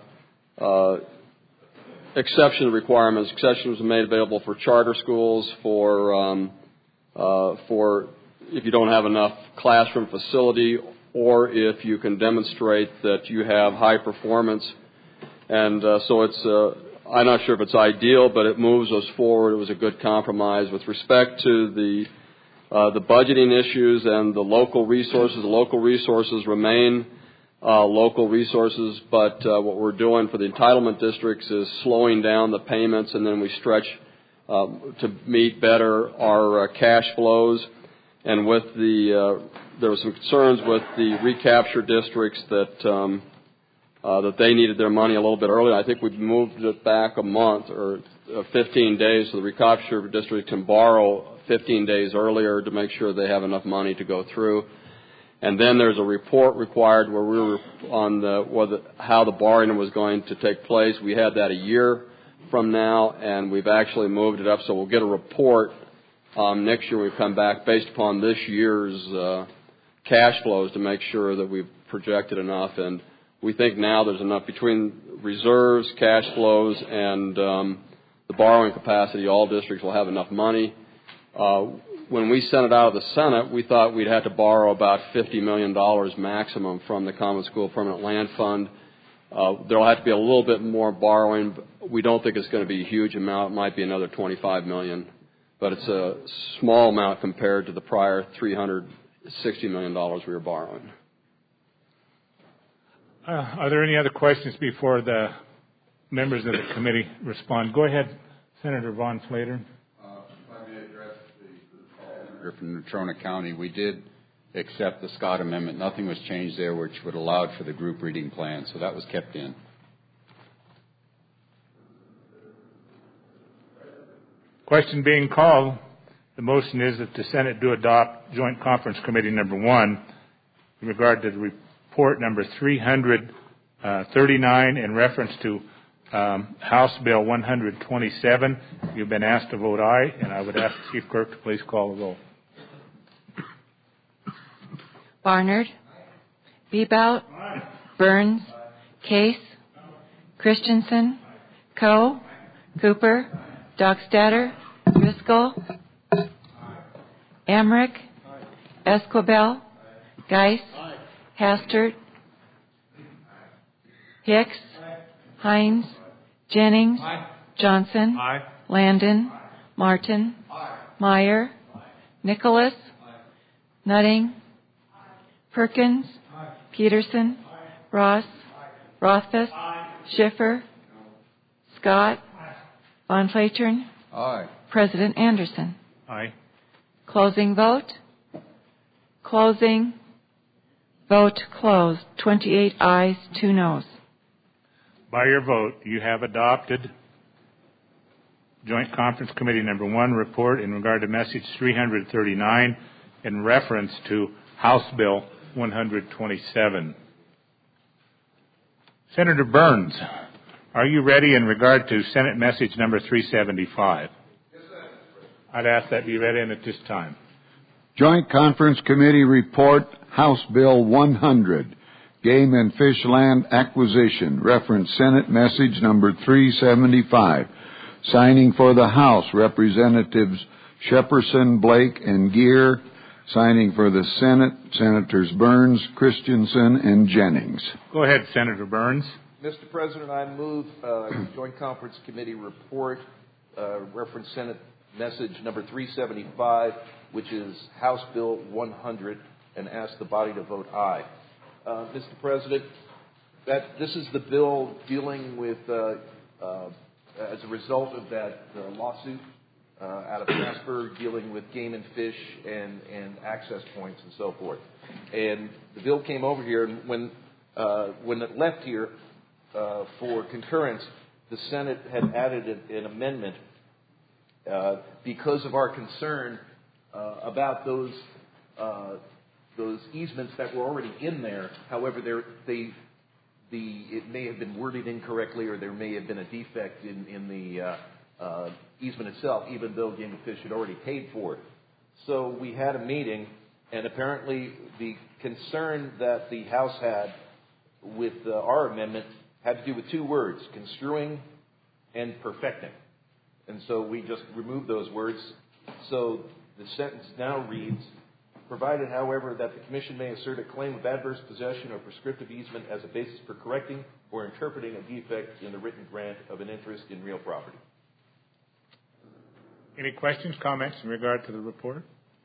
exception requirements. Exceptions are made available for charter schools, for if you don't have enough classroom facility, or if you can demonstrate that you have high performance. And so it's, I'm not sure if it's ideal, but it moves us forward. It was a good compromise. With respect to the budgeting issues and the local resources remain local resources, but what we're doing for the entitlement districts is slowing down the payments, and then we stretch to meet better our cash flows. And with there were some concerns with the recapture districts that they needed their money a little bit earlier. I think we've moved it back a month or 15 days so the recapture district can borrow 15 days earlier to make sure they have enough money to go through. And then there's a report required where we were on how the borrowing was going to take place. We had that a year from now, and we've actually moved it up, so we'll get a report next year when we come back based upon this year's cash flows to make sure that we've projected enough. And we think now there's enough between reserves, cash flows, and the borrowing capacity. All districts will have enough money. When we sent it out of the Senate, we thought we'd have to borrow about $50 million maximum from the Common School Permanent Land Fund. There'll have to be a little bit more borrowing. But we don't think it's going to be a huge amount. It might be another $25 million. But it's a small amount compared to the prior $360 million we were borrowing. Are there any other questions before the members of the committee respond? Go ahead, Senator Von Flatern. If I may address the call from Natrona County, we did accept the Scott Amendment. Nothing was changed there, which would allow for the group reading plan, so that was kept in. Question being called. The motion is that the Senate do adopt Joint Conference Committee number 1 in regard to the report number 339 in reference to House Bill 127. You've been asked to vote aye, and I would ask the Chief Clerk to please call the roll. Barnard, Bebout, Burns, Case, Christensen, Coe, Cooper, Dockstader, Driscoll, Emmerich, Esquibel, Geis, Hastert, Hicks, Hines, Jennings, Johnson, Landon, Martin, Meyer, Nicholas, Nutting, Perkins, Peterson, Ross, Rothfuss, Schiffer, Scott, Von Flatern, President Anderson. Aye. Closing vote. Closing. Vote closed. 28 ayes, 2 noes. By your vote, you have adopted Joint Conference Committee number 1 report in regard to message 339 in reference to House Bill 127. Senator Burns, are you ready in regard to Senate message number 375? Yes, sir. I'd ask that be read in at this time. Joint Conference Committee report, House Bill 100, Game and Fish Land Acquisition, reference Senate message number 375. Signing for the House, Representatives Shepperson, Blake, and Gear. Signing for the Senate, Senators Burns, Christensen, and Jennings. Go ahead, Senator Burns. Mr. President, I move Joint Conference Committee report, reference Senate message number 375, which is House Bill 100, and ask the body to vote aye. Mr. President, this is the bill dealing with, as a result of that lawsuit out of Casper, dealing with game and fish and access points and so forth. And the bill came over here, and when it left here for concurrence, the Senate had added an amendment because of our concern about those easements that were already in there. However, it may have been worded incorrectly, or there may have been a defect in the easement itself, even though Game and Fish had already paid for it. So we had a meeting, and apparently the concern that the House had with our amendment had to do with 2 words, construing and perfecting. And so we just removed those words. So the sentence now reads, provided, however, that the Commission may assert a claim of adverse possession or prescriptive easement as a basis for correcting or interpreting a defect in the written grant of an interest in real property. Any questions, comments in regard to the report?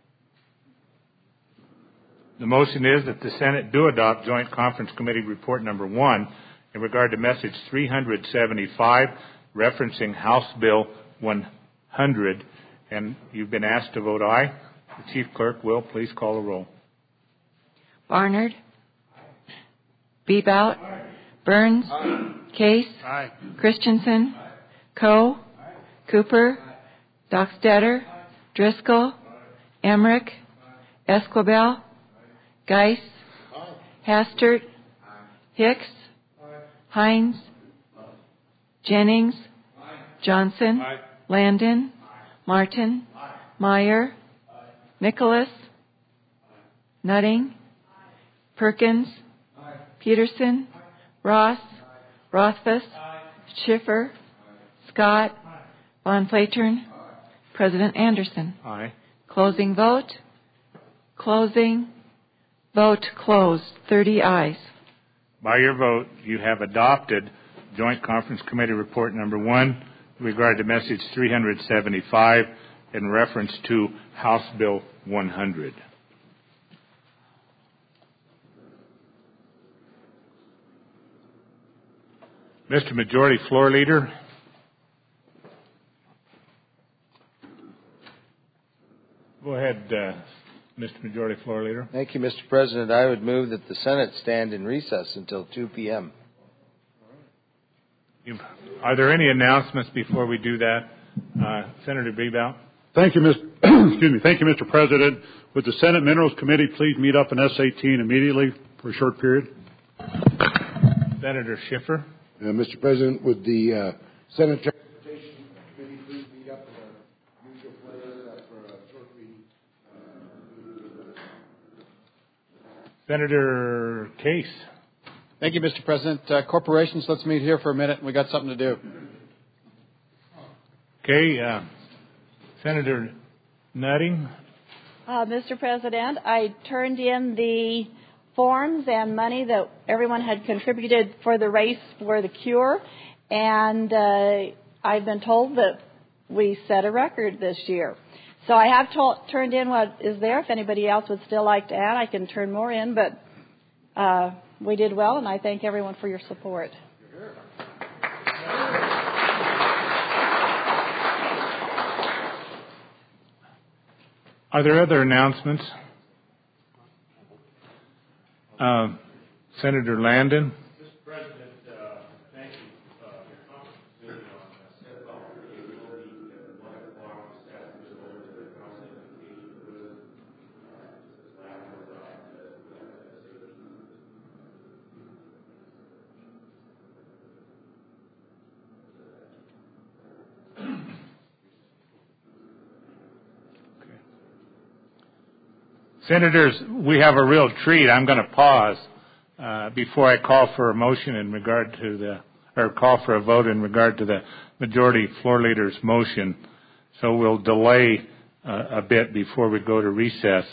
The motion is that the Senate do adopt Joint Conference Committee report number 1 in regard to message 375, referencing House Bill 100, and you've been asked to vote aye. The Chief Clerk will please call the roll. Barnard, Bebout, Burns, Case, Christensen, Coe, Cooper, Dockstader, Driscoll, Emmerich, Esquibel, Geis, Hastert, Hicks, Hines, Jennings, Johnson, Landon, Martin, Meyer, Nicholas, Nutting, Perkins, Peterson, Ross, Rothfuss, Schiffer, Scott, Von Flatern, President Anderson. Aye. Closing vote. Closing. Vote closed. 30 ayes. By your vote, you have adopted Joint Conference Committee report number 1 in regard to message 375 in reference to House Bill 100. Mr. Majority Floor Leader. Go ahead, Mr. Majority Floor Leader. Thank you, Mr. President. I would move that the Senate stand in recess until 2 p.m. Are there any announcements before we do that? Senator Bebout. Thank you, Mr. President. Would the Senate Minerals Committee please meet up in S18 immediately for a short period. Senator Schiffer. Mr. President, would the Senate Transportation Committee please meet up in our usual place for a short meeting? Senator Case. Thank you, Mr. President. Corporations, let's meet here for a minute. We got something to do. Okay, Senator Nutting. Mr. President, I turned in the forms and money that everyone had contributed for the race for the cure, and I've been told that we set a record this year. So I have turned in what is there. If anybody else would still like to add, I can turn more in, but we did well, and I thank everyone for your support. Are there other announcements? Senator Landon. Mr. President, thank you for your comments Senators, we have a real treat. I'm going to pause before I call for a motion in regard to call for a vote in regard to the majority floor leader's motion. So we'll delay a bit before we go to recess.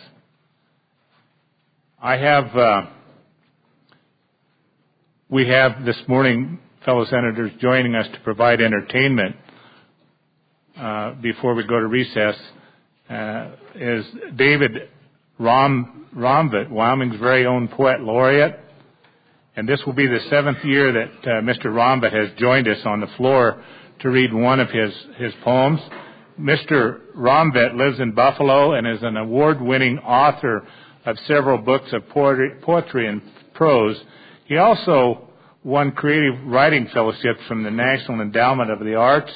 We have this morning, fellow senators, joining us to provide entertainment before we go to recess is David Romvit, Wyoming's very own poet laureate. And this will be the 7th year that Mr. Romvit has joined us on the floor to read one of his poems. Mr. Romvit lives in Buffalo and is an award-winning author of several books of poetry and prose. He also won creative writing fellowships from the National Endowment of the Arts.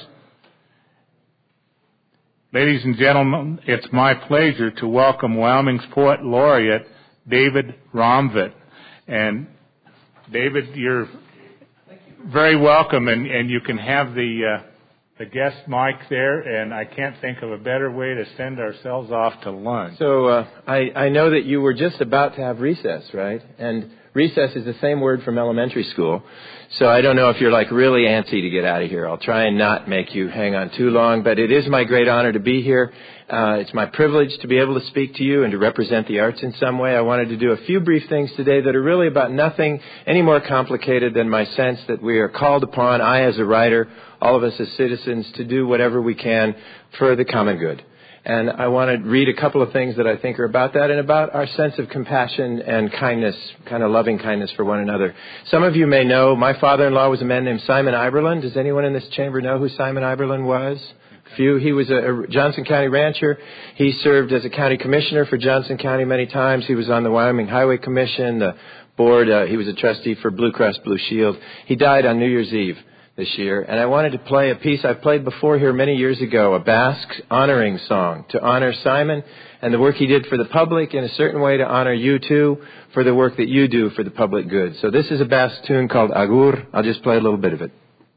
Ladies and gentlemen, it's my pleasure to welcome Wyoming's poet laureate, David Romvit. And David, you're very welcome, and you can have the guest mic there, and I can't think of a better way to send ourselves off to lunch. So I know that you were just about to have recess, right? And recess is the same word from elementary school. So I don't know if you're like really antsy to get out of here. I'll try and not make you hang on too long, but it is my great honor to be here. It's my privilege to be able to speak to you and to represent the arts in some way. I wanted to do a few brief things today that are really about nothing any more complicated than my sense that we are called upon, I as a writer, all of us as citizens, to do whatever we can for the common good. And I want to read a couple of things that I think are about that and about our sense of compassion and kindness, kind of loving kindness for one another. Some of you may know my father-in-law was a man named Simon Iberlin. Does anyone in this chamber know who Simon Iberlin was? Few. He was a Johnson County rancher. He served as a county commissioner for Johnson County many times. He was on the Wyoming Highway Commission, the board. He was a trustee for Blue Cross Blue Shield. He died on New Year's Eve this year, and I wanted to play a piece I've played before here many years ago, a Basque honoring song to honor Simon and the work he did for the public, in a certain way to honor you too for the work that you do for the public good. So this is a Basque tune called Agur. I'll just play a little bit of it.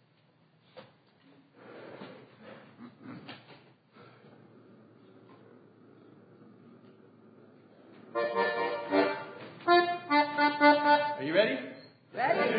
Are you ready? Ready.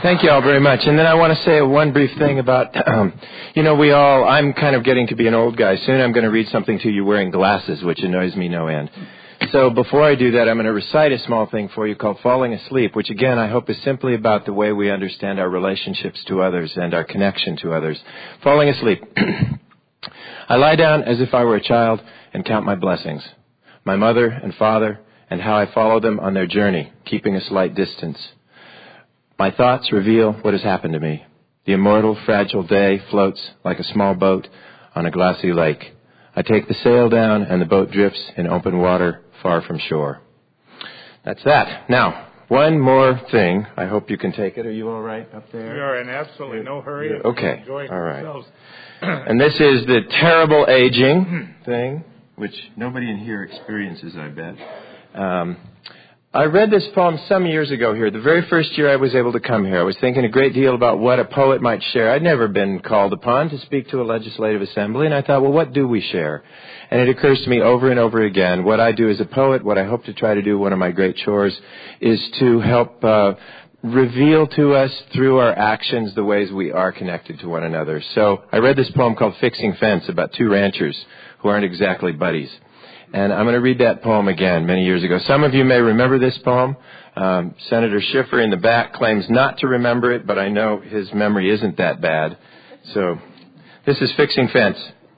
Thank you all very much. And then I want to say one brief thing about, I'm kind of getting to be an old guy. Soon I'm going to read something to you wearing glasses, which annoys me no end. So before I do that, I'm going to recite a small thing for you called Falling Asleep, which again I hope is simply about the way we understand our relationships to others and our connection to others. Falling asleep. I lie down as if I were a child and count my blessings. My mother and father, and how I follow them on their journey, keeping a slight distance. My thoughts reveal what has happened to me. The immortal, fragile day floats like a small boat on a glassy lake. I take the sail down, and the boat drifts in open water far from shore. That's that. Now, one more thing. I hope you can take it. Are you all right up there? We are in absolutely no hurry. Okay. Enjoying all right. ourselves. And this is the terrible aging thing, which nobody in here experiences, I bet. I read this poem some years ago here. The very first year I was able to come here, I was thinking a great deal about what a poet might share. I'd never been called upon to speak to a legislative assembly, and I thought, well, what do we share? And it occurs to me over and over again, what I do as a poet, what I hope to try to do, one of my great chores, is to help reveal to us through our actions the ways we are connected to one another. So I read this poem called Fixing Fence about two ranchers who aren't exactly buddies. And I'm going to read that poem again many years ago. Some of you may remember this poem. Senator Schiffer in the back claims not to remember it, but I know his memory isn't that bad. So this is Fixing Fence.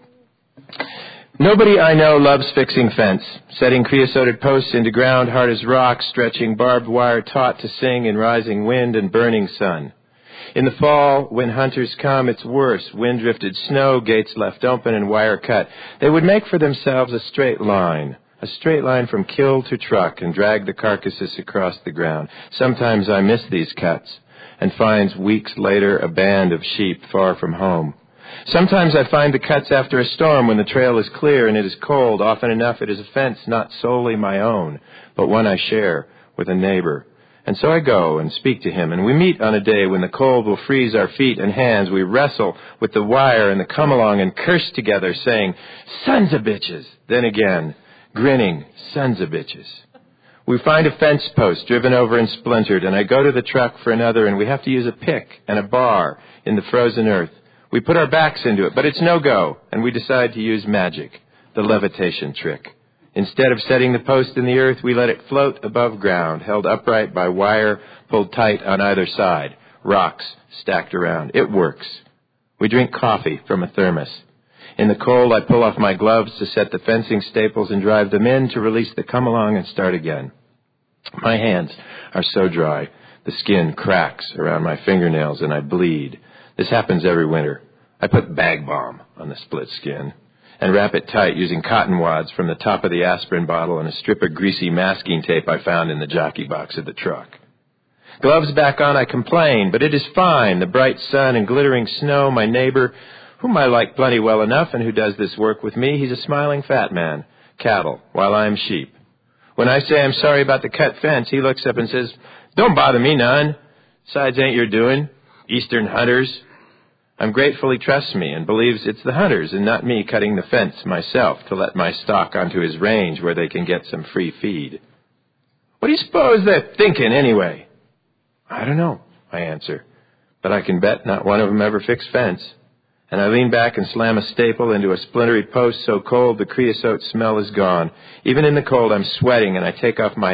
Nobody I know loves fixing fence, setting creosoted posts into ground hard as rock, stretching barbed wire taut to sing in rising wind and burning sun. In the fall, when hunters come, it's worse. Wind-drifted snow, gates left open and wire cut. They would make for themselves a straight line from kill to truck, and drag the carcasses across the ground. Sometimes I miss these cuts, and find weeks later a band of sheep far from home. Sometimes I find the cuts after a storm when the trail is clear and it is cold. Often enough it is a fence not solely my own, but one I share with a neighbor. And so I go and speak to him, and we meet on a day when the cold will freeze our feet and hands. We wrestle with the wire and the come-along and curse together, saying, "Sons of bitches!" Then again, grinning, "Sons of bitches." We find a fence post driven over and splintered, and I go to the truck for another, and we have to use a pick and a bar in the frozen earth. We put our backs into it, but it's no go, and we decide to use magic, the levitation trick. Instead of setting the post in the earth, we let it float above ground, held upright by wire pulled tight on either side, rocks stacked around. It works. We drink coffee from a thermos. In the cold, I pull off my gloves to set the fencing staples and drive them in to release the come-along and start again. My hands are so dry, the skin cracks around my fingernails and I bleed. This happens every winter. I put Bag Balm on the split skin and wrap it tight using cotton wads from the top of the aspirin bottle and a strip of greasy masking tape I found in the jockey box of the truck. Gloves back on, I complain, but it is fine. The bright sun and glittering snow, my neighbor, whom I like plenty well enough and who does this work with me, he's a smiling fat man, cattle, while I am sheep. When I say I'm sorry about the cut fence, he looks up and says, "Don't bother me none. Besides, ain't your doing, Eastern hunters." I'm grateful he trusts me and believes it's the hunters and not me cutting the fence myself to let my stock onto his range where they can get some free feed. What do you suppose they're thinking anyway? I don't know, I answer, but I can bet not one of them ever fixed fence. And I lean back and slam a staple into a splintery post so cold the creosote smell is gone. Even in the cold I'm sweating and I take off my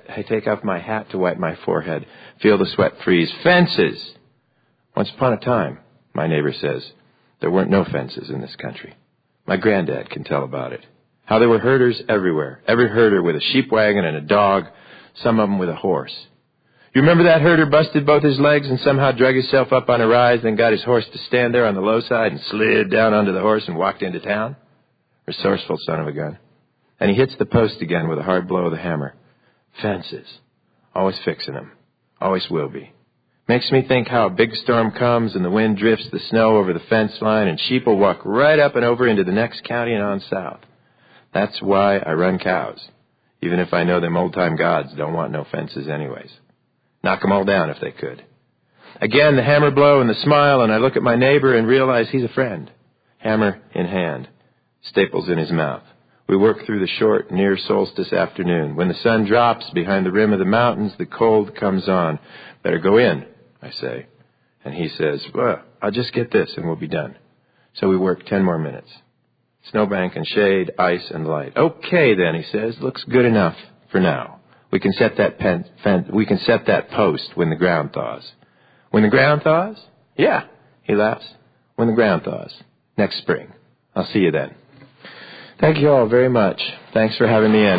hat to wipe my forehead, feel the sweat freeze. Fences! Once upon a time, my neighbor says, there weren't no fences in this country. My granddad can tell about it. How there were herders everywhere. Every herder with a sheep wagon and a dog, some of them with a horse. You remember that herder busted both his legs and somehow drug himself up on a rise, then got his horse to stand there on the low side and slid down onto the horse and walked into town? Resourceful son of a gun. And he hits the post again with a hard blow of the hammer. Fences. Always fixing them. Always will be. Makes me think how a big storm comes and the wind drifts the snow over the fence line and sheep will walk right up and over into the next county and on south. That's why I run cows, even if I know them old-time gods don't want no fences anyways. Knock 'em all down if they could. Again, the hammer blow and the smile, and I look at my neighbor and realize he's a friend. Hammer in hand, staples in his mouth. We work through the short, near solstice afternoon. When the sun drops behind the rim of the mountains, the cold comes on. Better go in I say. And he says, well, I'll just get this and we'll be done. So we work 10 more minutes. Snowbank and shade, ice and light. Okay, then, he says, looks good enough for now. We can set that post when the ground thaws. When the ground thaws? Yeah, he laughs. When the ground thaws. Next spring. I'll see you then. Thank you all very much. Thanks for having me in.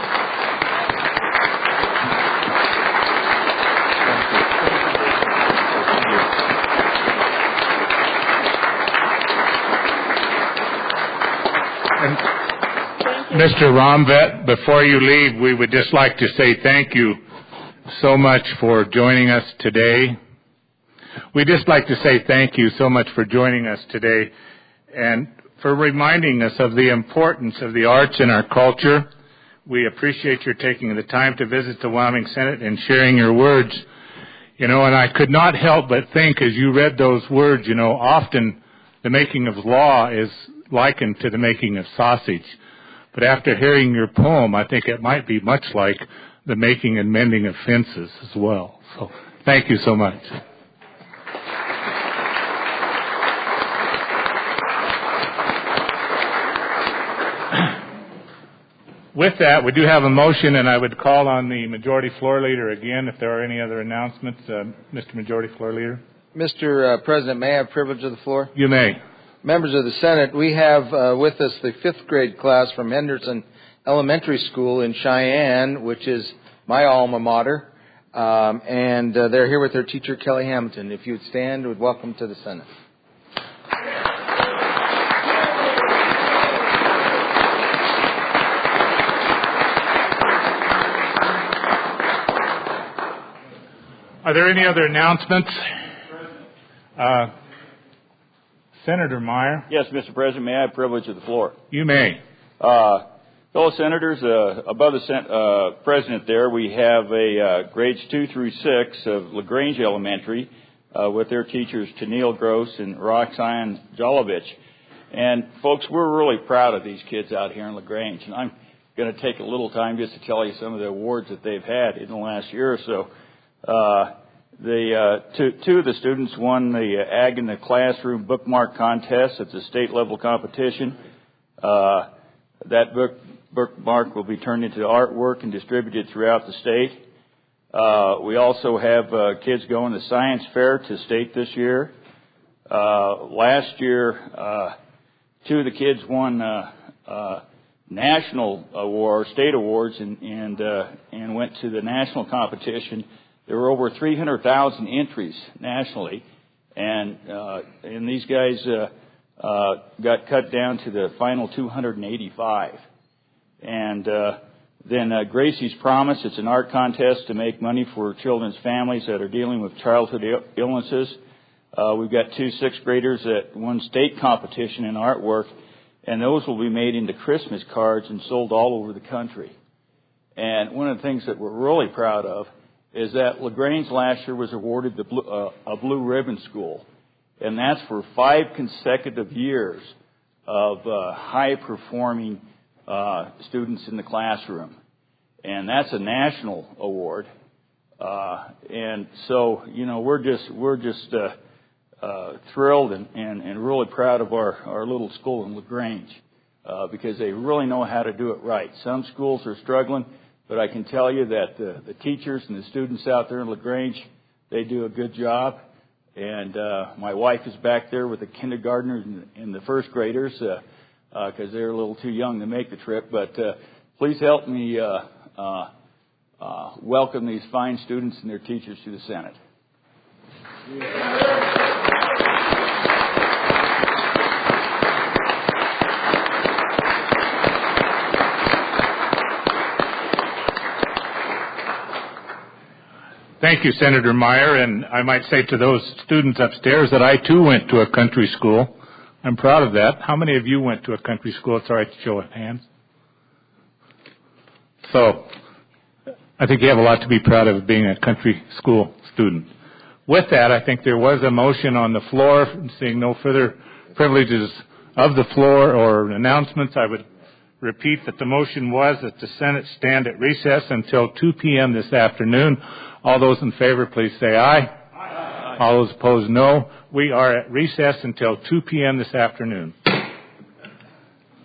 Mr. Romvet, before you leave, we would just like to say thank you so much for joining us today. We'd just like to say thank you so much for joining us today and for reminding us of the importance of the arts in our culture. We appreciate your taking the time to visit the Wyoming Senate and sharing your words. And I could not help but think as you read those words, often the making of law is likened to the making of sausage. But after hearing your poem, I think it might be much like the making and mending of fences as well. So thank you so much. With that, we do have a motion, and I would call on the Majority Floor Leader again if there are any other announcements. Mr. Majority Floor Leader. Mr. President, may I have privilege of the floor? You may. Members of the Senate, we have with us the 5th grade class from Henderson Elementary School in Cheyenne, which is my alma mater, and they're here with their teacher, Kelly Hamilton. If you'd stand, we'd welcome to the Senate. Are there any other announcements? Senator Meyer. Yes, Mr. President, may I have privilege of the floor? You may. Fellow senators, above the president there, we have grades 2 through 6 of LaGrange Elementary with their teachers Tennille Gross and Roxanne Jolovich. And folks, we're really proud of these kids out here in LaGrange. And I'm going to take a little time just to tell you some of the awards that they've had in the last year or so. Two of the students won the Ag in the Classroom bookmark contest. It's a state level competition. That bookmark will be turned into artwork and distributed throughout the state. We also have kids going to science fair to state this year. Last year, two of the kids won national award, state awards, and went to the national competition. There were over 300,000 entries nationally, and these guys got cut down to the final 285. And then Gracie's Promise, it's an art contest to make money for children's families that are dealing with childhood illnesses. We've got 2 6th graders that won state competition in artwork, and those will be made into Christmas cards and sold all over the country. And one of the things that we're really proud of is that LaGrange last year was awarded a Blue Ribbon School. And that's for 5 consecutive years of high-performing students in the classroom. And that's a national award. And so, we're just thrilled and really proud of our little school in LaGrange because they really know how to do it right. Some schools are struggling, but I can tell you that the teachers and the students out there in LaGrange, they do a good job. And my wife is back there with the kindergartners and the 1st graders because they're a little too young to make the trip. But please help me welcome these fine students and their teachers to the Senate. Thank you, Senator Meyer, and I might say to those students upstairs that I too went to a country school. I'm proud of that. How many of you went to a country school? It's all right to show of hands. So, I think you have a lot to be proud of being a country school student. With that, I think there was a motion on the floor. Seeing no further privileges of the floor or announcements, I would repeat that the motion was that the Senate stand at recess until 2 p.m. this afternoon. All those in favor, please say aye. Aye. All those opposed, no. We are at recess until 2 p.m. this afternoon.